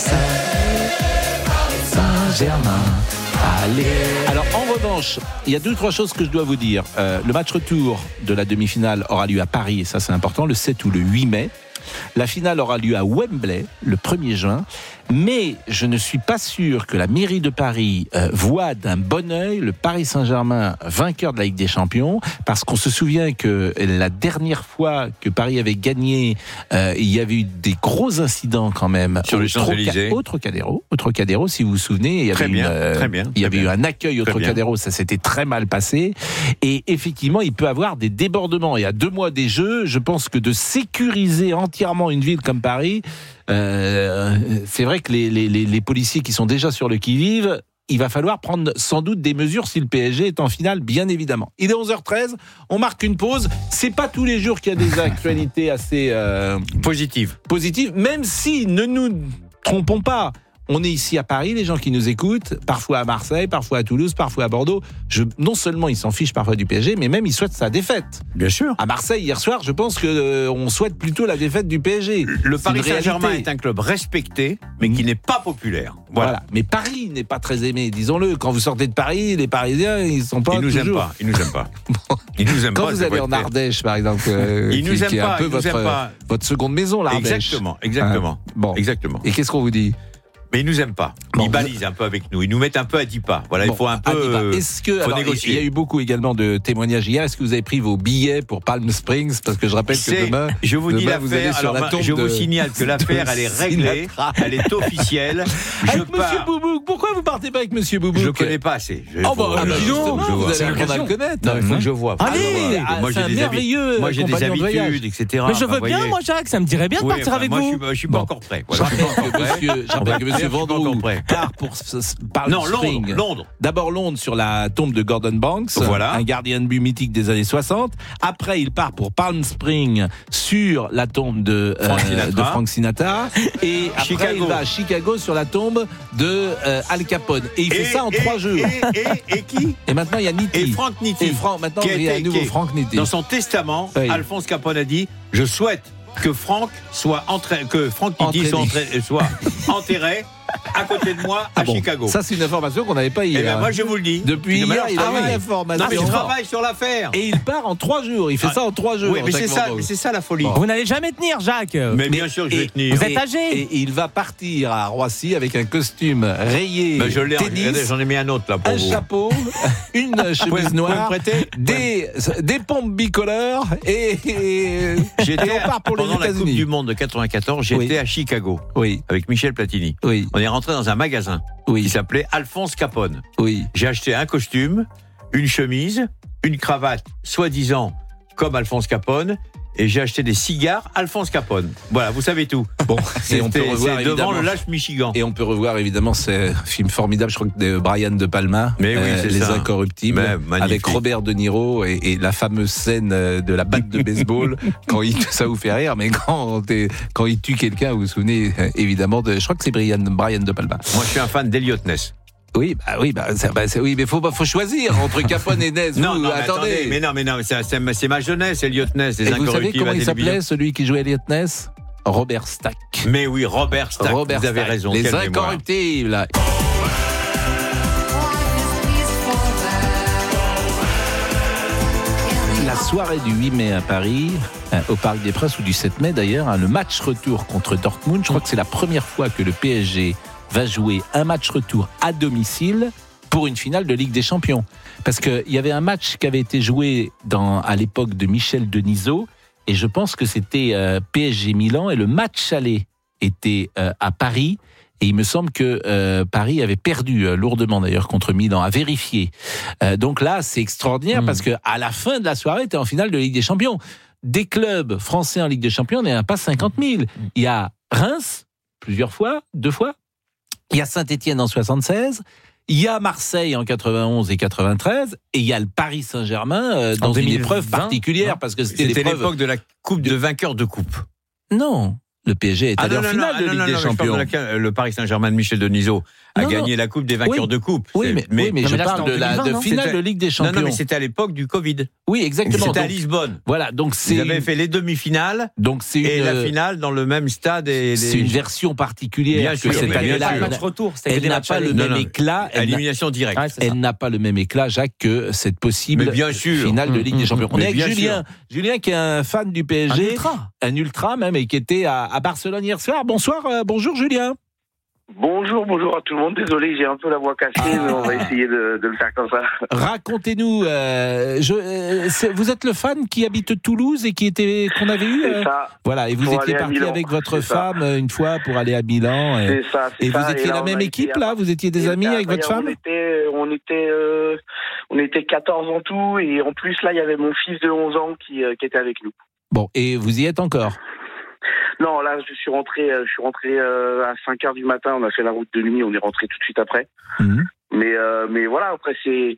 Saint-Germain. Allez. Alors en revanche, il y a deux trois choses que je dois vous dire. Euh, le match retour de la demi-finale aura lieu à Paris, et ça c'est important, le sept ou le huit mai. La finale aura lieu à Wembley le premier juin. Mais je ne suis pas sûr que la mairie de Paris euh, voit d'un bon œil le Paris Saint-Germain vainqueur de la Ligue des Champions, parce qu'on se souvient que la dernière fois que Paris avait gagné, euh, il y avait eu des gros incidents quand même sur les Champs-Élysées. Au Trocadéro, au Trocadéro, si vous vous souvenez, il y avait, très bien, une, euh, très bien, il y avait très eu bien. un accueil au très Trocadéro, bien. Ça s'était très mal passé. Et effectivement, il peut avoir des débordements. Et à deux mois des Jeux, je pense que de sécuriser entièrement une ville comme Paris, Euh, c'est vrai que les, les, les policiers qui sont déjà sur le qui-vive, il va falloir prendre sans doute des mesures si le P S G est en finale, bien évidemment. Il est onze heures treize, on marque une pause. C'est pas tous les jours qu'il y a des actualités assez euh, positives. positives, même si, ne nous trompons pas, on est ici à Paris, les gens qui nous écoutent, parfois à Marseille, parfois à Toulouse, parfois à Bordeaux. Je, non seulement ils s'en fichent parfois du P S G, mais même ils souhaitent sa défaite. Bien sûr. À Marseille, hier soir, je pense qu'on euh, souhaite plutôt la défaite du P S G. Le c'est Paris Saint-Germain est un club respecté, mais qui n'est pas populaire. Voilà. voilà. Mais Paris n'est pas très aimé, disons-le. Quand vous sortez de Paris, les Parisiens, ils sont pas ils nous toujours... aiment pas. Ils nous aiment pas. Ils nous aiment Quand pas, vous allez en Ardèche, par exemple, euh, ils nous qui, aiment qui est pas. un peu ils votre, nous aiment pas. votre seconde maison, l'Ardèche. Exactement, exactement. Ah, bon. Exactement. Et qu'est-ce qu'on vous dit ? Mais ils nous aiment pas. Bon. Ils balisent un peu avec nous. Ils nous mettent un peu à dix pas. Voilà, bon, il faut un peu. Euh, Est-ce que alors, il y a eu beaucoup également de témoignages hier. Est-ce que vous avez pris vos billets pour Palm Springs? Parce que je rappelle que c'est, demain, je vous dis demain, vous allez sur alors, la tombe je de, vous signale que l'affaire, elle est réglée, elle est officielle. Avec je Monsieur pars. Boubouk. Pourquoi vous partez pas avec Monsieur Boubouk? Je le connais pas assez. Je, oh bah, je, dis donc, vous allez apprendre à le connaître. Non, il faut que je vois. Allez, moi j'ai des merveilleux. Moi j'ai des habitudes, et cetera. Mais je veux bien, moi Jacques, ça me dirait bien de oui, partir enfin, avec moi, vous. Je suis, je suis pas bon. encore prêt. Voilà. Je rappelle que monsieur, je rappelle que monsieur Vendroux part pour Palm non, Springs. Londres, Londres. D'abord Londres sur la tombe de Gordon Banks, voilà. un gardien de but mythique des années soixante. Après, il part pour Palm Springs sur la tombe de, euh, Frank, Sinatra. de Frank Sinatra. Et après, Chicago. il va à Chicago sur la tombe de euh, Al Capone. Et il fait et, ça en et, trois jours. Et, et, et qui Et maintenant, il y a Nitti. Et Frank Nitti. Et Frank, maintenant, il y a un nouveau Frank Nitti. Dans son testament, oui. Alphonse Capone a dit « Je souhaite que Frank soit entra... que Frank Nitti soit, entra... soit enterré à côté de moi à ah bon, Chicago. » Ça, c'est une information qu'on n'avait pas hier. Eh ben, moi, je vous le dis. Depuis hier, il a eu l'information. Non, mais je travaille sur l'affaire. Et il part en trois jours. Il fait ah, ça en trois jours. Oui, mais c'est ça, mais c'est ça la folie. Bon. Vous n'allez jamais tenir, Jacques. Mais, mais bien sûr que je vais tenir. Vous êtes âgé. Et, et il va partir à Roissy avec un costume rayé. Ben, je l'ai. Tennis, j'en ai mis un autre là pour un vous. Un chapeau, une chemise noire, des, des pompes bicolores et, et, j'étais et on part pour pendant les la Coupe du Monde de quatre-vingt-quatorze. J'étais oui. à Chicago. Oui. Avec Michel Platini. Oui. On est rentré dans un magasin. Oui. Qui s'appelait Alphonse Capone. Oui. J'ai acheté un costume, une chemise, une cravate, soi-disant comme Alphonse Capone, et j'ai acheté des cigares Alphonse Capone. Voilà, vous savez tout. Bon, c'est, on peut revoir, c'est devant le Lâche Michigan. Et on peut revoir évidemment ce film formidable, je crois que de Brian De Palma, mais oui, euh, Les ça. Incorruptibles, avec Robert De Niro et, et la fameuse scène de la batte de baseball. Quand il, ça vous fait rire, mais quand, quand il tue quelqu'un, vous vous souvenez évidemment de, je crois que c'est Brian, Brian De Palma. Moi, je suis un fan d'Eliot Ness. Oui, bah oui, bah, ça, bah oui, mais faut, bah, faut choisir entre Capone et Ness. non, vous, non, mais attendez. attendez. Mais non, mais non, c'est, c'est, c'est ma jeunesse, Eliot Ness. Les et vous savez comment il s'appelait, télévision. celui qui jouait Eliot Ness? Robert Stack. Mais oui, Robert Stack. Robert vous avez Stack. raison. Les Quelle Incorruptibles. Mémoire. La soirée du huit mai à Paris, au Parc des Princes, ou du sept mai d'ailleurs, hein, le match retour contre Dortmund. Je crois que c'est la première fois que le P S G va jouer un match retour à domicile pour une finale de Ligue des Champions. Parce qu'il y avait un match qui avait été joué dans, à l'époque de Michel Denisot, et je pense que c'était euh, P S G Milan, et le match aller était euh, à Paris, et il me semble que euh, Paris avait perdu euh, lourdement d'ailleurs contre Milan, à vérifier. Euh, donc là, c'est extraordinaire, mmh. parce qu'à la fin de la soirée, tu es en finale de Ligue des Champions. Des clubs français en Ligue des Champions, on n'est à pas cinquante mille. Il y a Reims, plusieurs fois, deux fois. Il y a Saint-Étienne en soixante-seize, il y a Marseille en quatre-vingt-onze et quatre-vingt-treize, et il y a le Paris Saint-Germain euh, dans une épreuve particulière, parce que c'était, c'était l'épreuve... l'époque de la coupe de vainqueur de coupe. Non, le P S G est allé ah, en finale non, de non, Ligue non, des non, Champions. De la, le Paris Saint-Germain de Michel Denisot a non, gagné non. la coupe des vainqueurs oui. de coupe. Oui, mais, mais, oui, mais non, je mais là, parle de la deux mille vingt, de finale c'était... de Ligue des Champions. Non, non, mais c'était à l'époque du Covid. Oui, exactement. C'était donc, à Lisbonne. Voilà, donc c'est... Ils avaient fait les demi-finales donc c'est une... et la finale dans le même stade. Et les... C'est une version particulière. Bien sûr, que cette année-là, le match retour, c'était elle n'a pas le même éclat. Élimination directe. Ouais, elle n'a pas le même éclat, Jacques, que cette possible mais bien sûr. finale de Ligue des Champions. On est avec Julien. Sûr. Julien qui est un fan du P S G. Un ultra. Un ultra même, et qui était à, à Barcelone hier soir. Bonsoir, euh, bonjour Julien. Bonjour, bonjour à tout le monde. Désolé, j'ai un peu la voix cassée, ah. mais on va essayer de, de le faire comme ça. Racontez-nous. Euh, je, euh, vous êtes le fan qui habite Toulouse et qui était qu'on avait eu. C'est euh, ça. Voilà, et vous pour étiez parti avec votre c'est femme ça. une fois pour aller à Milan. Et, c'est ça. C'est et ça. vous étiez et là, la même équipe là. Vous étiez des amis là, avec votre femme. On était, on était, euh, on était quatorze en tout, et en plus là, il y avait mon fils de onze ans qui, euh, qui était avec nous. Bon, et vous y êtes encore? Non, là, je suis rentré, je suis rentré euh, à cinq heures du matin. On a fait la route de nuit. On est rentré tout de suite après. Mmh. Mais, euh, mais voilà. Après, c'est,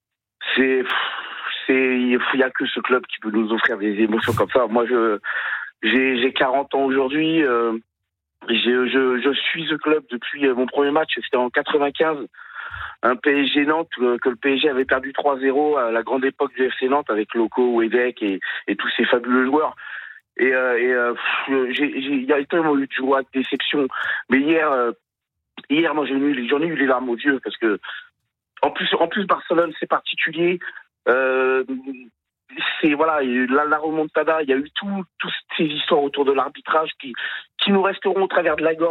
c'est, c'est, il y a que ce club qui peut nous offrir des émotions comme ça. Moi, je, j'ai, j'ai quarante ans aujourd'hui. Euh, je, je, je suis ce club depuis mon premier match. C'était en quatre-vingt-quinze. Un P S G Nantes que, que le P S G avait perdu trois zéro à la grande époque du F C Nantes avec Loco, Wedek et, et tous ces fabuleux joueurs. Et, euh, et euh, il y a tellement eu de joie, de déception. Mais hier, euh, hier, moi, j'ai eu, j'en ai eu les larmes aux yeux parce que, en plus, en plus, Barcelone, c'est particulier. Euh, c'est voilà, la, la remontada. Il y a eu tout, toutes ces histoires autour de l'arbitrage qui, qui nous resteront au travers de la gorge.